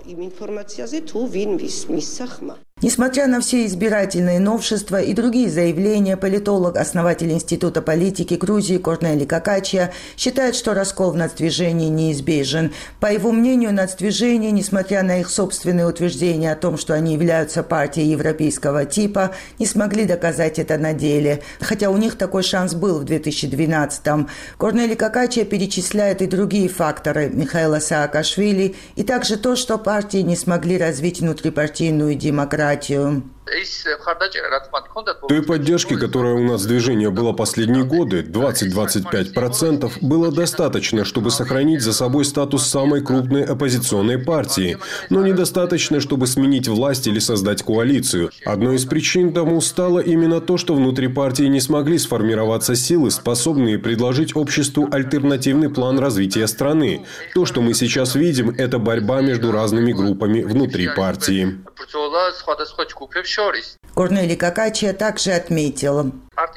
Несмотря на все избирательные новшества и другие заявления, политолог, основатель Института политики Грузии Корнели Какачия считает, что раскол в нацдвижении неизбежен. По его мнению, нацдвижение, несмотря на их собственные утверждения о том, что они являются партией европейского типа, не смогли доказать это на деле. Хотя у них такой шанс был в 2012-м. Корнели Какачия перечисляет и другие факторы Михаила Саакашвили, и также то, что партии не смогли развить внутрипартийную демократию. Той поддержки, которая у нас в движении была последние годы, 20-25%, было достаточно, чтобы сохранить за собой статус самой крупной оппозиционной партии, но недостаточно, чтобы сменить власть или создать коалицию. Одной из причин тому стало именно то, что внутри партии не смогли сформироваться силы, способные предложить обществу альтернативный план развития страны. То, что мы сейчас видим, это борьба между разными группами внутри партии. Корнелий Какачия также отметил.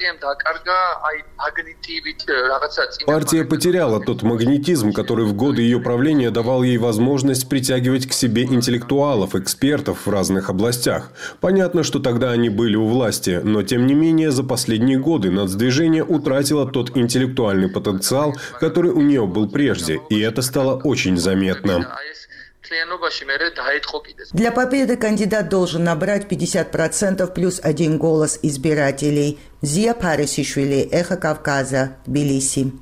Партия потеряла тот магнетизм, который в годы ее правления давал ей возможность притягивать к себе интеллектуалов, экспертов в разных областях. Понятно, что тогда они были у власти, но тем не менее за последние годы нацдвижение утратило тот интеллектуальный потенциал, который у нее был прежде, и это стало очень заметно. Для победы кандидат должен набрать 50% плюс 1 голос избирателей. Зия Парисишвили, Эхо Кавказа, Тбилиси.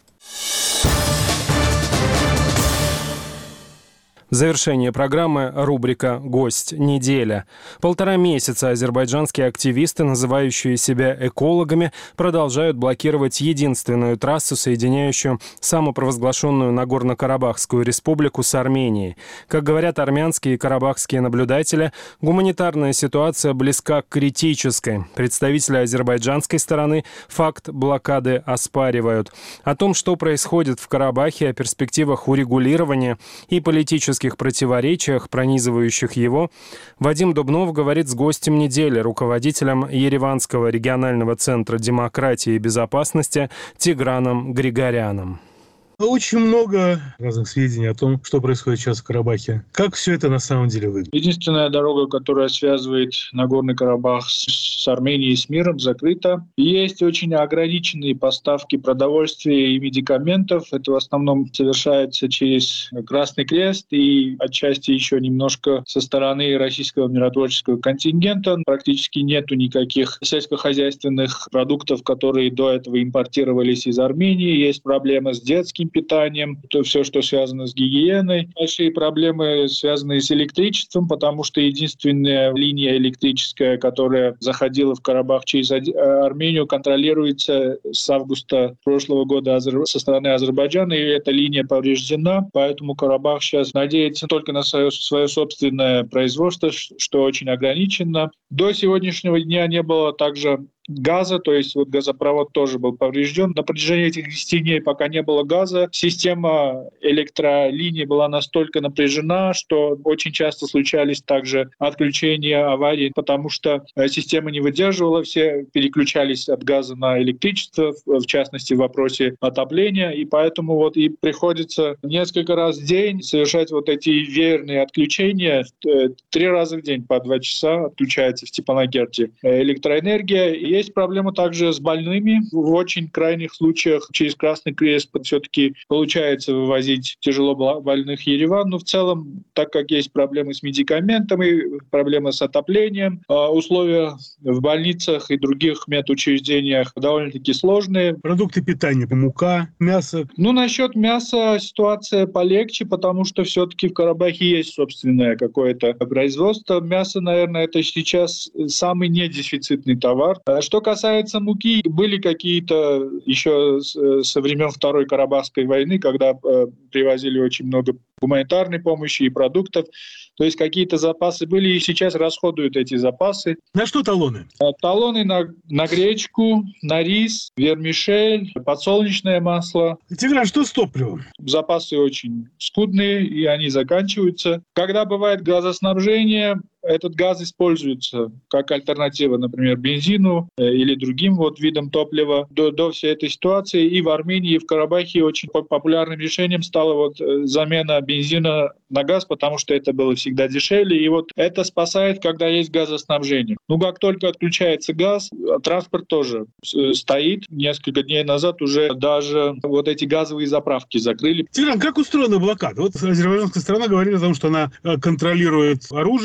Завершение программы – рубрика «Гость недели». 1,5 месяца азербайджанские активисты, называющие себя экологами, продолжают блокировать единственную трассу, соединяющую самопровозглашенную Нагорно-Карабахскую республику с Арменией. Как говорят армянские и карабахские наблюдатели, гуманитарная ситуация близка к критической. Представители азербайджанской стороны факт блокады оспаривают. О том, что происходит в Карабахе, о перспективах урегулирования и политических противоречиях, пронизывающих его, Вадим Дубнов говорит с гостем недели, руководителем Ереванского регионального центра демократии и безопасности Тиграном Григоряном. Очень много разных сведений о том, что происходит сейчас в Карабахе. Как все это на самом деле выглядит? Единственная дорога, которая связывает Нагорный Карабах с Арменией и с миром, закрыта. Есть очень ограниченные поставки продовольствия и медикаментов. Это в основном совершается через Красный Крест и отчасти еще немножко со стороны российского миротворческого контингента. Практически нету никаких сельскохозяйственных продуктов, которые до этого импортировались из Армении. Есть проблемы с детским питанием, то все, что связано с гигиеной. Большие проблемы, связанные с электричеством, потому что единственная линия электрическая, которая заходила в Карабах через Армению, контролируется с августа прошлого года со стороны Азербайджана, и эта линия повреждена, поэтому Карабах сейчас надеется только на свое собственное производство, что очень ограничено. До сегодняшнего дня не было также газа, то есть вот газопровод тоже был поврежден. На протяжении этих 10 дней, пока не было газа, система электролиний была настолько напряжена, что очень часто случались также отключения, аварии, потому что система не выдерживала, все переключались от газа на электричество, в частности в вопросе отопления, и поэтому вот и приходится несколько раз в день совершать вот эти веерные отключения. 3 раза в день по 2 часа отключается в Степанакерте электроэнергия. Есть проблема также с больными. В очень крайних случаях через Красный Крест все-таки получается вывозить тяжело больных в Ереван. Но в целом, так как есть проблемы с медикаментами, проблемы с отоплением, условия в больницах и других медучреждениях довольно-таки сложные. Продукты питания, мука, мясо. Насчет мяса ситуация полегче, потому что все-таки в Карабахе есть собственное какое-то производство. Мясо, наверное, это сейчас самый недефицитный товар. Что касается муки, были какие-то еще со времен Второй Карабахской войны, когда привозили очень много гуманитарной помощи и продуктов. То есть какие-то запасы были, и сейчас расходуют эти запасы. На что талоны? Талоны на гречку, на рис, вермишель, подсолнечное масло. Тигран, что с топливом? Запасы очень скудные, и они заканчиваются. Когда бывает газоснабжение, этот газ используется как альтернатива, например, бензину или другим видам топлива. До всей этой ситуации и в Армении, и в Карабахе очень популярным решением стала замена бензина на газ, потому что это было всегда дешевле. И это спасает, когда есть газоснабжение. Как только отключается газ, транспорт тоже стоит. Несколько дней назад уже даже эти газовые заправки закрыли. Тигран, как устроена блокада? Азербайджанская сторона говорит о том, что она контролирует оружие,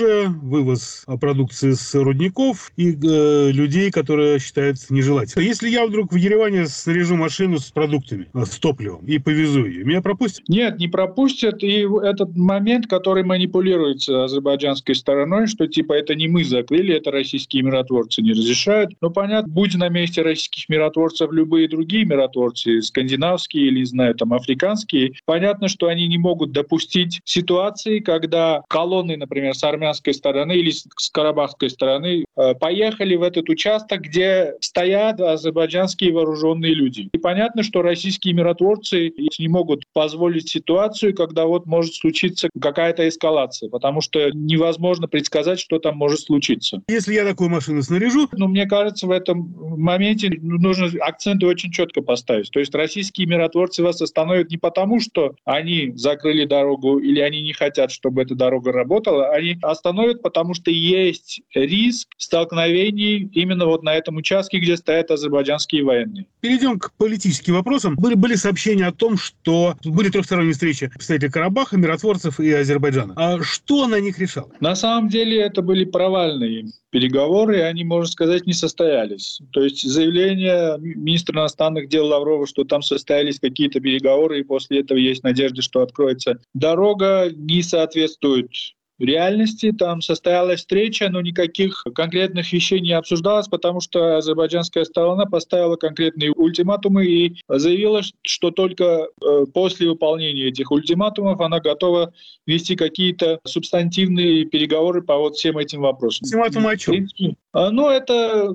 вывоз продукции с рудников и людей, которые считаются нежелательными. Если я вдруг в Ереване снаряжу машину с продуктами, с топливом и повезу ее, меня пропустят? Нет, не пропустят. И этот момент, который манипулируется азербайджанской стороной, что типа это не мы закрыли, это российские миротворцы не разрешают. Ну, понятно, будь на месте российских миротворцев любые другие миротворцы, скандинавские или, не знаю, там, африканские, понятно, что они не могут допустить ситуации, когда колонны, например, с армянской стороны или с карабахской стороны поехали в этот участок, где стоят азербайджанские вооруженные люди. И понятно, что российские миротворцы не могут позволить ситуацию, когда вот может случиться какая-то эскалация, потому что невозможно предсказать, что там может случиться. Если я такую машину снаряжу... Ну, мне кажется, в этом моменте нужно акценты очень четко поставить. То есть российские миротворцы вас остановят не потому, что они закрыли дорогу или они не хотят, чтобы эта дорога работала, они остановят, потому что есть риск столкновений именно вот на этом участке, где стоят азербайджанские военные. Перейдем к политическим вопросам. Были сообщения о том, что были трехсторонние встречи представителей Карабаха, миротворцев и Азербайджана. А что на них решало? На самом деле это были провальные переговоры, и они, можно сказать, не состоялись. То есть заявление министра иностранных дел Лаврова, что там состоялись какие-то переговоры, и после этого есть надежда, что откроется дорога, не соответствует реальности. Там состоялась встреча, но никаких конкретных вещей не обсуждалось, потому что азербайджанская сторона поставила конкретные ультиматумы и заявила, что только после выполнения этих ультиматумов она готова вести какие-то субстантивные переговоры по вот всем этим вопросам. Ультиматумы о чем? Ну, это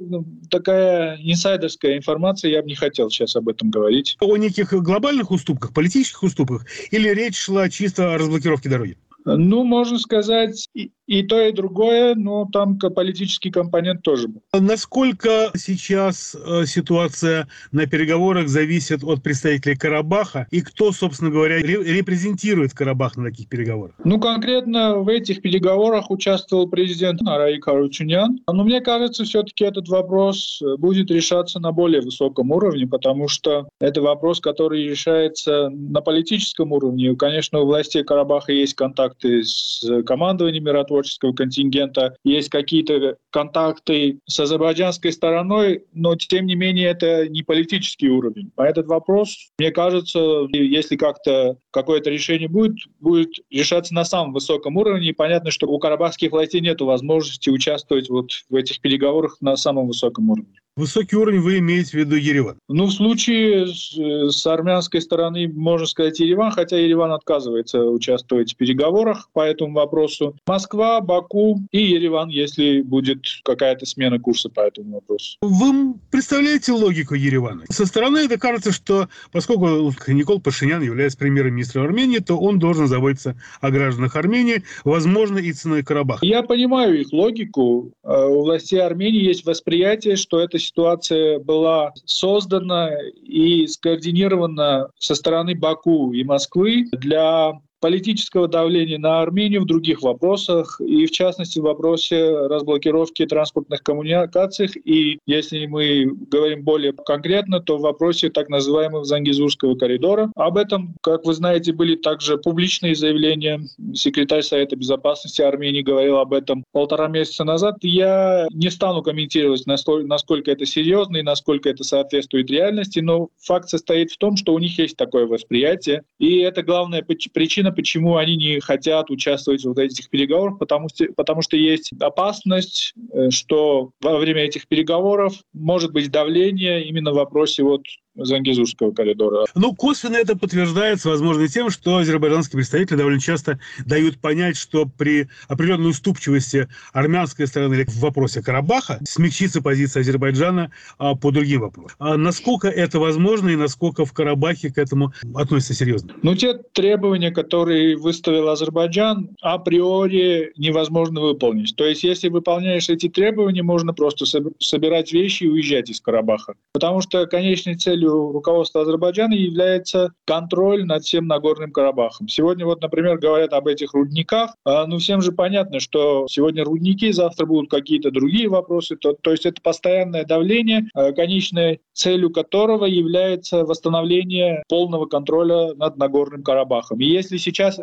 такая инсайдерская информация, я бы не хотел сейчас об этом говорить. О неких глобальных уступках, политических уступках, или речь шла чисто о разблокировке дороги? Ну, можно сказать, и то, и другое, но там политический компонент тоже был. Насколько сейчас ситуация на переговорах зависит от представителей Карабаха, и кто, собственно говоря, репрезентирует Карабах на таких переговорах? Ну, конкретно в этих переговорах участвовал президент Раик Харучунян. Но мне кажется, все-таки этот вопрос будет решаться на более высоком уровне, потому что это вопрос, который решается на политическом уровне. Конечно, у властей Карабаха есть контакты с командованием миротворческого контингента, есть какие-то контакты с азербайджанской стороной, но тем не менее это не политический уровень. А этот вопрос, мне кажется, если как-то какое-то решение будет решаться на самом высоком уровне, и понятно, что у карабахских властей нет возможности участвовать вот в этих переговорах на самом высоком уровне. Высокий уровень вы имеете в виду Ереван? Ну, в случае с армянской стороны, можно сказать, Ереван, хотя Ереван отказывается участвовать в переговорах по этому вопросу. Москва, Баку и Ереван, если будет какая-то смена курса по этому вопросу. Вы представляете логику Еревана? Со стороны это кажется, что поскольку Никол Пашинян является премьер-министром Армении, то он должен заботиться о гражданах Армении, возможно, и ценой Карабаха. Я понимаю их логику. У властей Армении есть восприятие, что эта ситуация была создана и скоординирована со стороны Баку и Москвы для политического давления на Армению в других вопросах, и в частности в вопросе разблокировки транспортных коммуникаций, и если мы говорим более конкретно, то в вопросе так называемого Зангезурского коридора. Об этом, как вы знаете, были также публичные заявления. Секретарь Совета Безопасности Армении говорил об этом 1,5 месяца назад. Я не стану комментировать, насколько это серьезно и насколько это соответствует реальности, но факт состоит в том, что у них есть такое восприятие, и это главная причина, почему они не хотят участвовать в этих переговорах, потому что есть опасность, что во время этих переговоров может быть давление именно в вопросе Зангезурского коридора. Ну, косвенно это подтверждается, возможно, тем, что азербайджанские представители довольно часто дают понять, что при определенной уступчивости армянской стороны в вопросе Карабаха смягчится позиция Азербайджана по другим вопросам. А насколько это возможно и насколько в Карабахе к этому относятся серьезно? Ну, те требования, которые выставил Азербайджан, априори невозможно выполнить. То есть, если выполняешь эти требования, можно просто собирать вещи и уезжать из Карабаха. Потому что конечной целью руководства Азербайджана является контроль над всем Нагорным Карабахом. Сегодня, например, говорят об этих рудниках. Ну, всем же понятно, что сегодня рудники, завтра будут какие-то другие вопросы. То есть это постоянное давление, конечной целью которого является восстановление полного контроля над Нагорным Карабахом. И если сейчас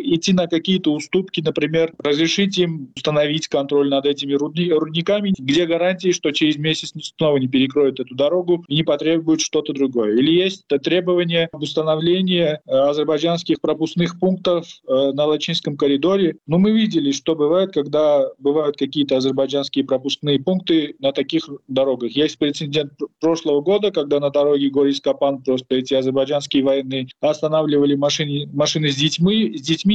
идти на какие-то уступки, например, разрешить им установить контроль над этими рудниками, где гарантии, что через месяц снова не перекроют эту дорогу и не потребуют что-то другое. Или есть требование об установлении азербайджанских пропускных пунктов на Лачинском коридоре. Но мы видели, что бывает, когда бывают какие-то азербайджанские пропускные пункты на таких дорогах. Есть прецедент прошлого года, когда на дороге Горис-Капан просто эти азербайджанские военные останавливали машины с детьми.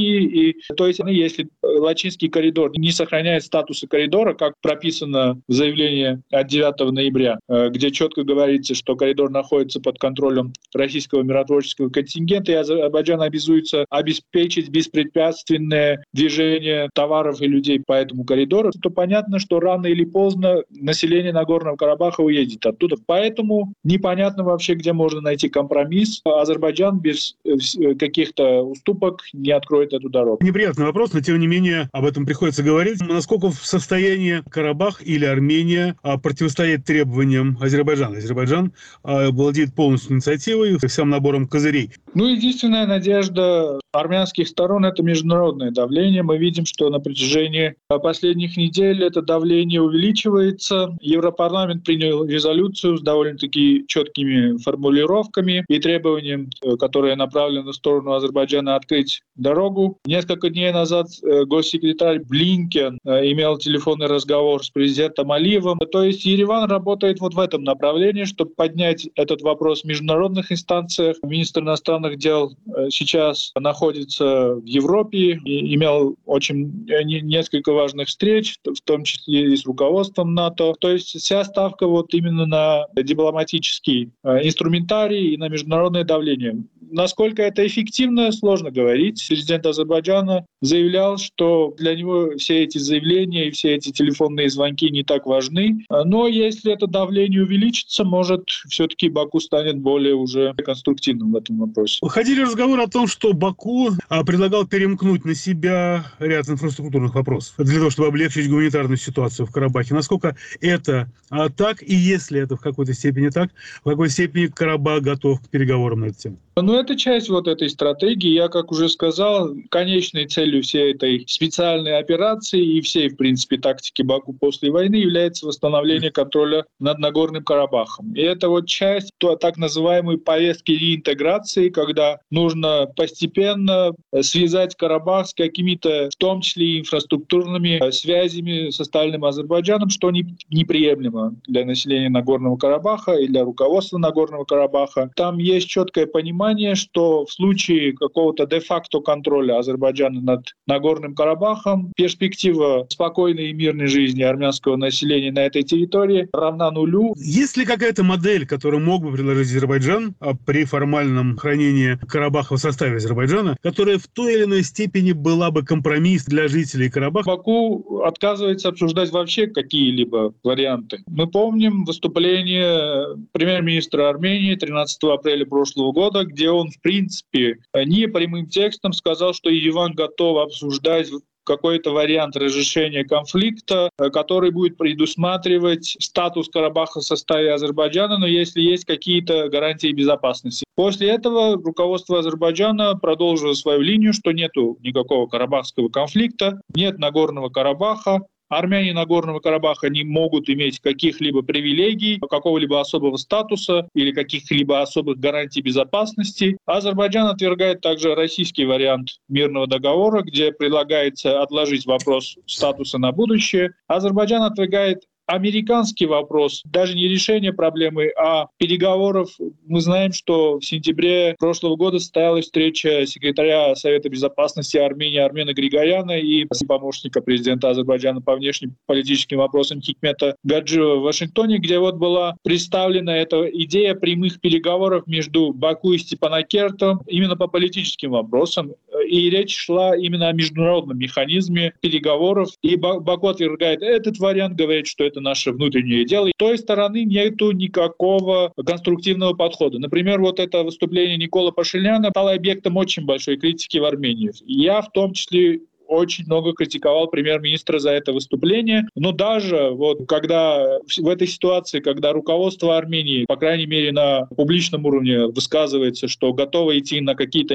И, то есть, если Лачинский коридор не сохраняет статуса коридора, как прописано в заявлении от 9 ноября, где четко говорится, что коридор находится под контролем российского миротворческого контингента, и Азербайджан обязуется обеспечить беспрепятственное движение товаров и людей по этому коридору, то понятно, что рано или поздно население Нагорного Карабаха уедет оттуда. Поэтому непонятно вообще, где можно найти компромисс. Азербайджан без каких-то уступок не откроет эту дорогу. Неприятный вопрос, но тем не менее об этом приходится говорить. Насколько в состоянии Карабах или Армения противостоять требованиям Азербайджана? Азербайджан владеет полностью инициативой, всем набором козырей. Единственная надежда армянских сторон — это международное давление. Мы видим, что на протяжении последних недель это давление увеличивается. Европарламент принял резолюцию с довольно-таки четкими формулировками и требованием, которые направлены в сторону Азербайджана, открыть дорогу. Несколько дней назад госсекретарь Блинкен имел телефонный разговор с президентом Алиевым. То есть Ереван работает вот в этом направлении, чтобы поднять этот вопрос в международных инстанциях. Министр иностранных дел сейчас находится в Европе и имел несколько важных встреч, в том числе и с руководством НАТО. То есть вся ставка вот именно на дипломатический инструментарий и на международное давление. Насколько это эффективно, сложно говорить. Президент Азербайджана заявлял, что для него все эти заявления и все эти телефонные звонки не так важны. Но если это давление увеличится, может, все-таки Баку станет более уже конструктивным в этом вопросе. Ходили разговоры о том, что Баку предлагал перемкнуть на себя ряд инфраструктурных вопросов для того, чтобы облегчить гуманитарную ситуацию в Карабахе. Насколько это так, и если это в какой-то степени так, в какой степени Карабах готов к переговорам на эту тему? Это часть вот этой стратегии. Я, как уже сказал, конечной целью всей этой специальной операции и всей, в принципе, тактики Баку после войны является восстановление контроля над Нагорным Карабахом. И это вот часть так называемой повестки реинтеграции, когда нужно постепенно связать Карабах с какими-то, в том числе и инфраструктурными связями с остальным Азербайджаном, что неприемлемо для населения Нагорного Карабаха и для руководства Нагорного Карабаха. Там есть четкое понимание, что в случае какого-то де-факто контроля Азербайджана над Нагорным Карабахом перспектива спокойной и мирной жизни армянского населения на этой территории равна нулю. Есть ли какая-то модель, которую мог бы предложить Азербайджан при формальном хранении Карабаха в составе Азербайджана, которая в той или иной степени была бы компромисс для жителей Карабаха? Баку отказывается обсуждать вообще какие-либо варианты. Мы помним выступление премьер-министра Армении 13 апреля прошлого года, где он, в принципе, не прямым текстом сказал, что Ереван готов обсуждать какой-то вариант разрешения конфликта, который будет предусматривать статус Карабаха в составе Азербайджана, но если есть какие-то гарантии безопасности. После этого руководство Азербайджана продолжило свою линию, что нету никакого карабахского конфликта, нет Нагорного Карабаха. Армяне Нагорного Карабаха не могут иметь каких-либо привилегий, какого-либо особого статуса или каких-либо особых гарантий безопасности. Азербайджан отвергает также российский вариант мирного договора, где предлагается отложить вопрос статуса на будущее. Азербайджан отвергает американский вопрос, даже не решение проблемы, а переговоров. Мы знаем, что в сентябре прошлого года состоялась встреча секретаря Совета безопасности Армении Армена Григоряна и помощника президента Азербайджана по внешним политическим вопросам Хикмета Гаджиева в Вашингтоне, где вот была представлена эта идея прямых переговоров между Баку и Степанакертом именно по политическим вопросам. И речь шла именно о международном механизме переговоров. И Баку отвергает этот вариант, говорит, что это наше внутреннее дело. И с той стороны нету никакого конструктивного подхода. Например, вот это выступление Никола Пашиняна стало объектом очень большой критики в Армении. Я в том числе очень много критиковал премьер-министра за это выступление. Но даже вот когда в этой ситуации, когда руководство Армении, по крайней мере на публичном уровне, высказывается, что готово идти на какие-то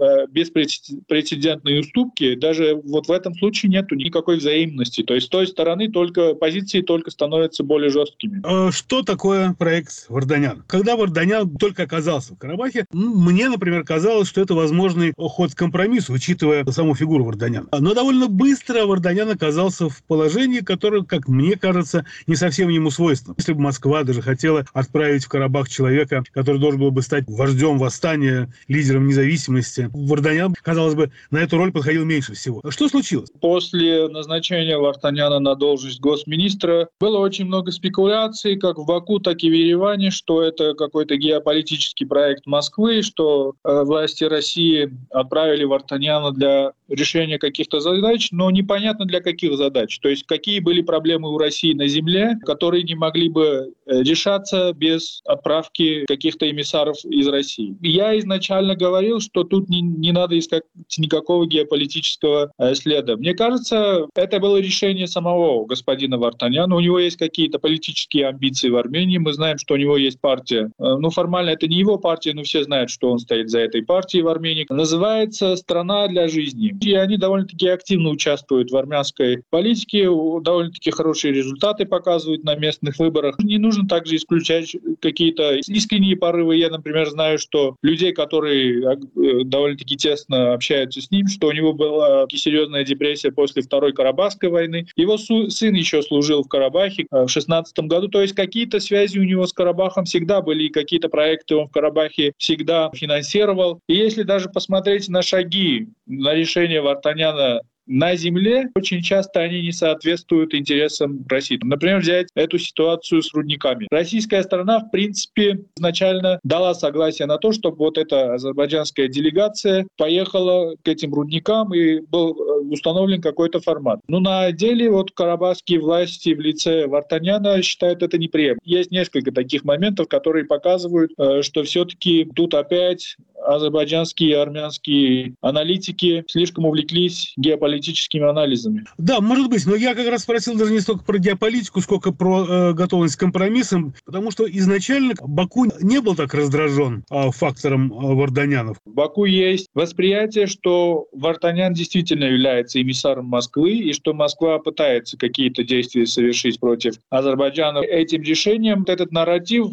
беспрецедентные уступки, даже вот в этом случае нет никакой взаимности. То есть с той стороны позиции только становятся более жесткими. Что такое проект Варданян? Когда Варданян только оказался в Карабахе, мне, например, казалось, что это возможный ход к компромиссу, учитывая саму фигуру Варданяна. Но довольно быстро Варданян оказался в положении, которое, как мне кажется, не совсем ему свойственно. Если бы Москва даже хотела отправить в Карабах человека, который должен был бы стать вождем восстания, лидером независимости, Варданян, казалось бы, на эту роль подходил меньше всего. Что случилось? После назначения Варданяна на должность госминистра было очень много спекуляций, как в Баку, так и в Ереване, что это какой-то геополитический проект Москвы, что власти России отправили Варданяна для решения каких-то задач, но непонятно для каких задач. То есть какие были проблемы у России на земле, которые не могли бы решаться без отправки каких-то эмиссаров из России. Я изначально говорил, что тут не надо искать никакого геополитического следа. Мне кажется, это было решение самого господина Варданяна. У него есть какие-то политические амбиции в Армении. Мы знаем, что у него есть партия. Формально это не его партия, но все знают, что он стоит за этой партией в Армении. Называется «Страна для жизни». И они довольно-таки активно участвуют в армянской политике, довольно-таки хорошие результаты показывают на местных выборах. Не нужно также исключать какие-то искренние порывы. Я, например, знаю, что людей, которые довольно-таки тесно общаются с ним, что у него была серьезная депрессия после Второй Карабахской войны. Его сын еще служил в Карабахе в 2016 году. То есть какие-то связи у него с Карабахом всегда были, какие-то проекты он в Карабахе всегда финансировал. И если даже посмотреть на шаги, на решение Варданяна на земле, очень часто они не соответствуют интересам России. Например, взять эту ситуацию с рудниками. Российская сторона, в принципе, изначально дала согласие на то, чтобы вот эта азербайджанская делегация поехала к этим рудникам и был установлен какой-то формат. Но на деле вот карабахские власти в лице Варданяна считают это неприемлемым. Есть несколько таких моментов, которые показывают, что все-таки тут опять азербайджанские и армянские аналитики слишком увлеклись геополитическими анализами. Да, может быть, но я как раз спросил даже не столько про геополитику, сколько про готовность к компромиссам, потому что изначально Баку не был так раздражен фактором Варданянов. В Баку есть восприятие, что Варданян действительно является эмиссаром Москвы и что Москва пытается какие-то действия совершить против Азербайджана. Этим решением этот нарратив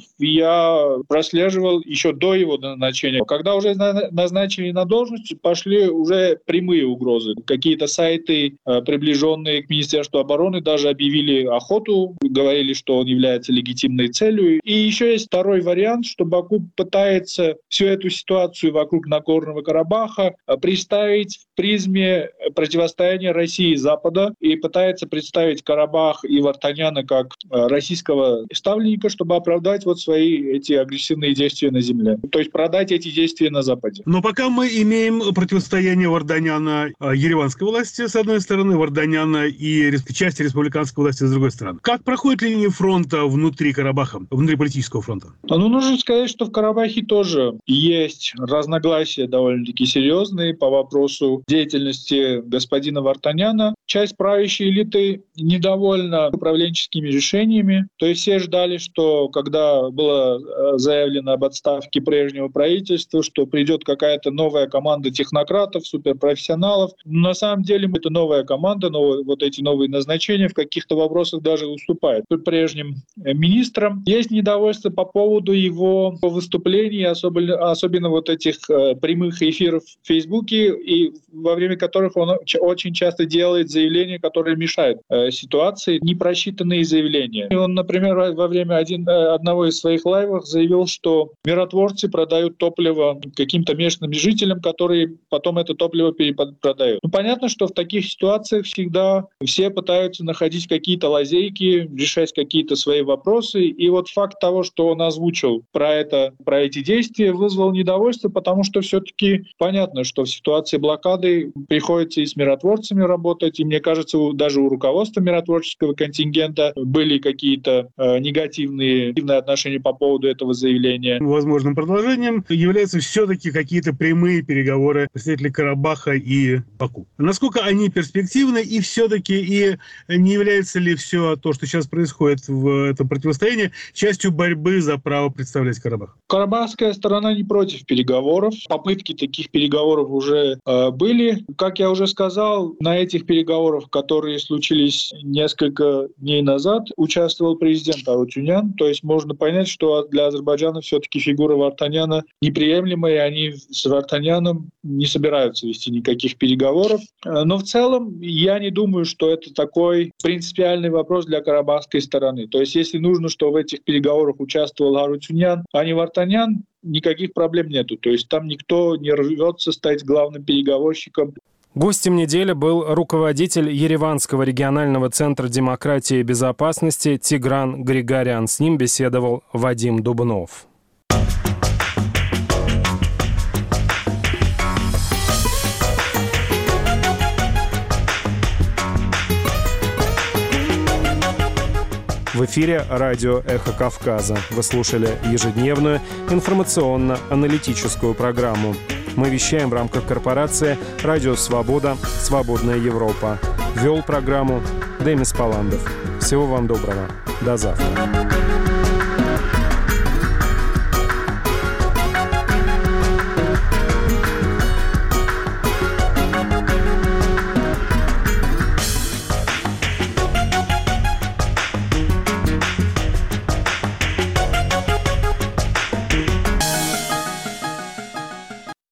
я прослеживал еще до его назначения. Когда уже назначили на должность, пошли уже прямые угрозы. Какие-то сайты, приближенные к Министерству обороны, даже объявили охоту, говорили, что он является легитимной целью. И еще есть второй вариант, что Баку пытается всю эту ситуацию вокруг Нагорного Карабаха представить в призме противостояния России и Запада и пытается представить Карабах и Варданяна как российского ставленника, чтобы оправдать вот свои эти агрессивные действия на земле. То есть продать эти действия на Западе. Но пока мы имеем противостояние Варданяна ереванской власти, с одной стороны, Варданяна и части республиканской власти, с другой стороны. Как проходит линия фронта внутри Карабаха, внутри политического фронта? Нужно сказать, что в Карабахе тоже есть разногласия довольно-таки серьезные по вопросу деятельности господина Варданяна. Часть правящей элиты недовольна управленческими решениями. То есть все ждали, что когда было заявлено об отставке прежнего правительства, что придет какая-то новая команда технократов, суперпрофессионалов. На самом деле это новая команда, но вот эти новые назначения в каких-то вопросах даже уступают прежним министрам. Есть недовольство по поводу его выступлений, особенно вот этих прямых эфиров в Фейсбуке, и во время которых он очень часто делает заявления, которые мешают ситуации, непросчитанные заявления. И он, например, во время одного из своих лайвов заявил, что миротворцы продают топливо каким-то местным жителям, которые потом это топливо перепродают. Понятно, что в таких ситуациях всегда все пытаются находить какие-то лазейки, решать какие-то свои вопросы. И вот факт того, что он озвучил про эти действия, вызвал недовольство, потому что все-таки понятно, что в ситуации блокады приходится и с миротворцами работать. И мне кажется, даже у руководства миротворческого контингента были какие-то негативные отношения по поводу этого заявления. Возможным продолжением является все-таки какие-то прямые переговоры представителей Карабаха и Баку? Насколько они перспективны, и все-таки и не является ли все то, что сейчас происходит в этом противостоянии, частью борьбы за право представлять Карабах? Карабахская сторона не против переговоров. Попытки таких переговоров уже были. Как я уже сказал, на этих переговорах, которые случились несколько дней назад, участвовал президент Арутюнян. То есть можно понять, что для Азербайджана все-таки фигура Вартаняна неприемлемая, и они с Вартаняном не собираются вести никаких переговоров. Но в целом я не думаю, что это такой принципиальный вопрос для карабахской стороны. То есть если нужно, что в этих переговорах участвовал Арутюнян, а не Вартанян, никаких проблем нету. То есть там никто не рвется стать главным переговорщиком. Гостем недели был руководитель Ереванского регионального центра демократии и безопасности Тигран Григорян. С ним беседовал Вадим Дубнов. В эфире радио «Эхо Кавказа». Вы слушали ежедневную информационно-аналитическую программу. Мы вещаем в рамках корпорации «Радио Свобода. Свободная Европа». Вел программу Демис Паландов. Всего вам доброго. До завтра.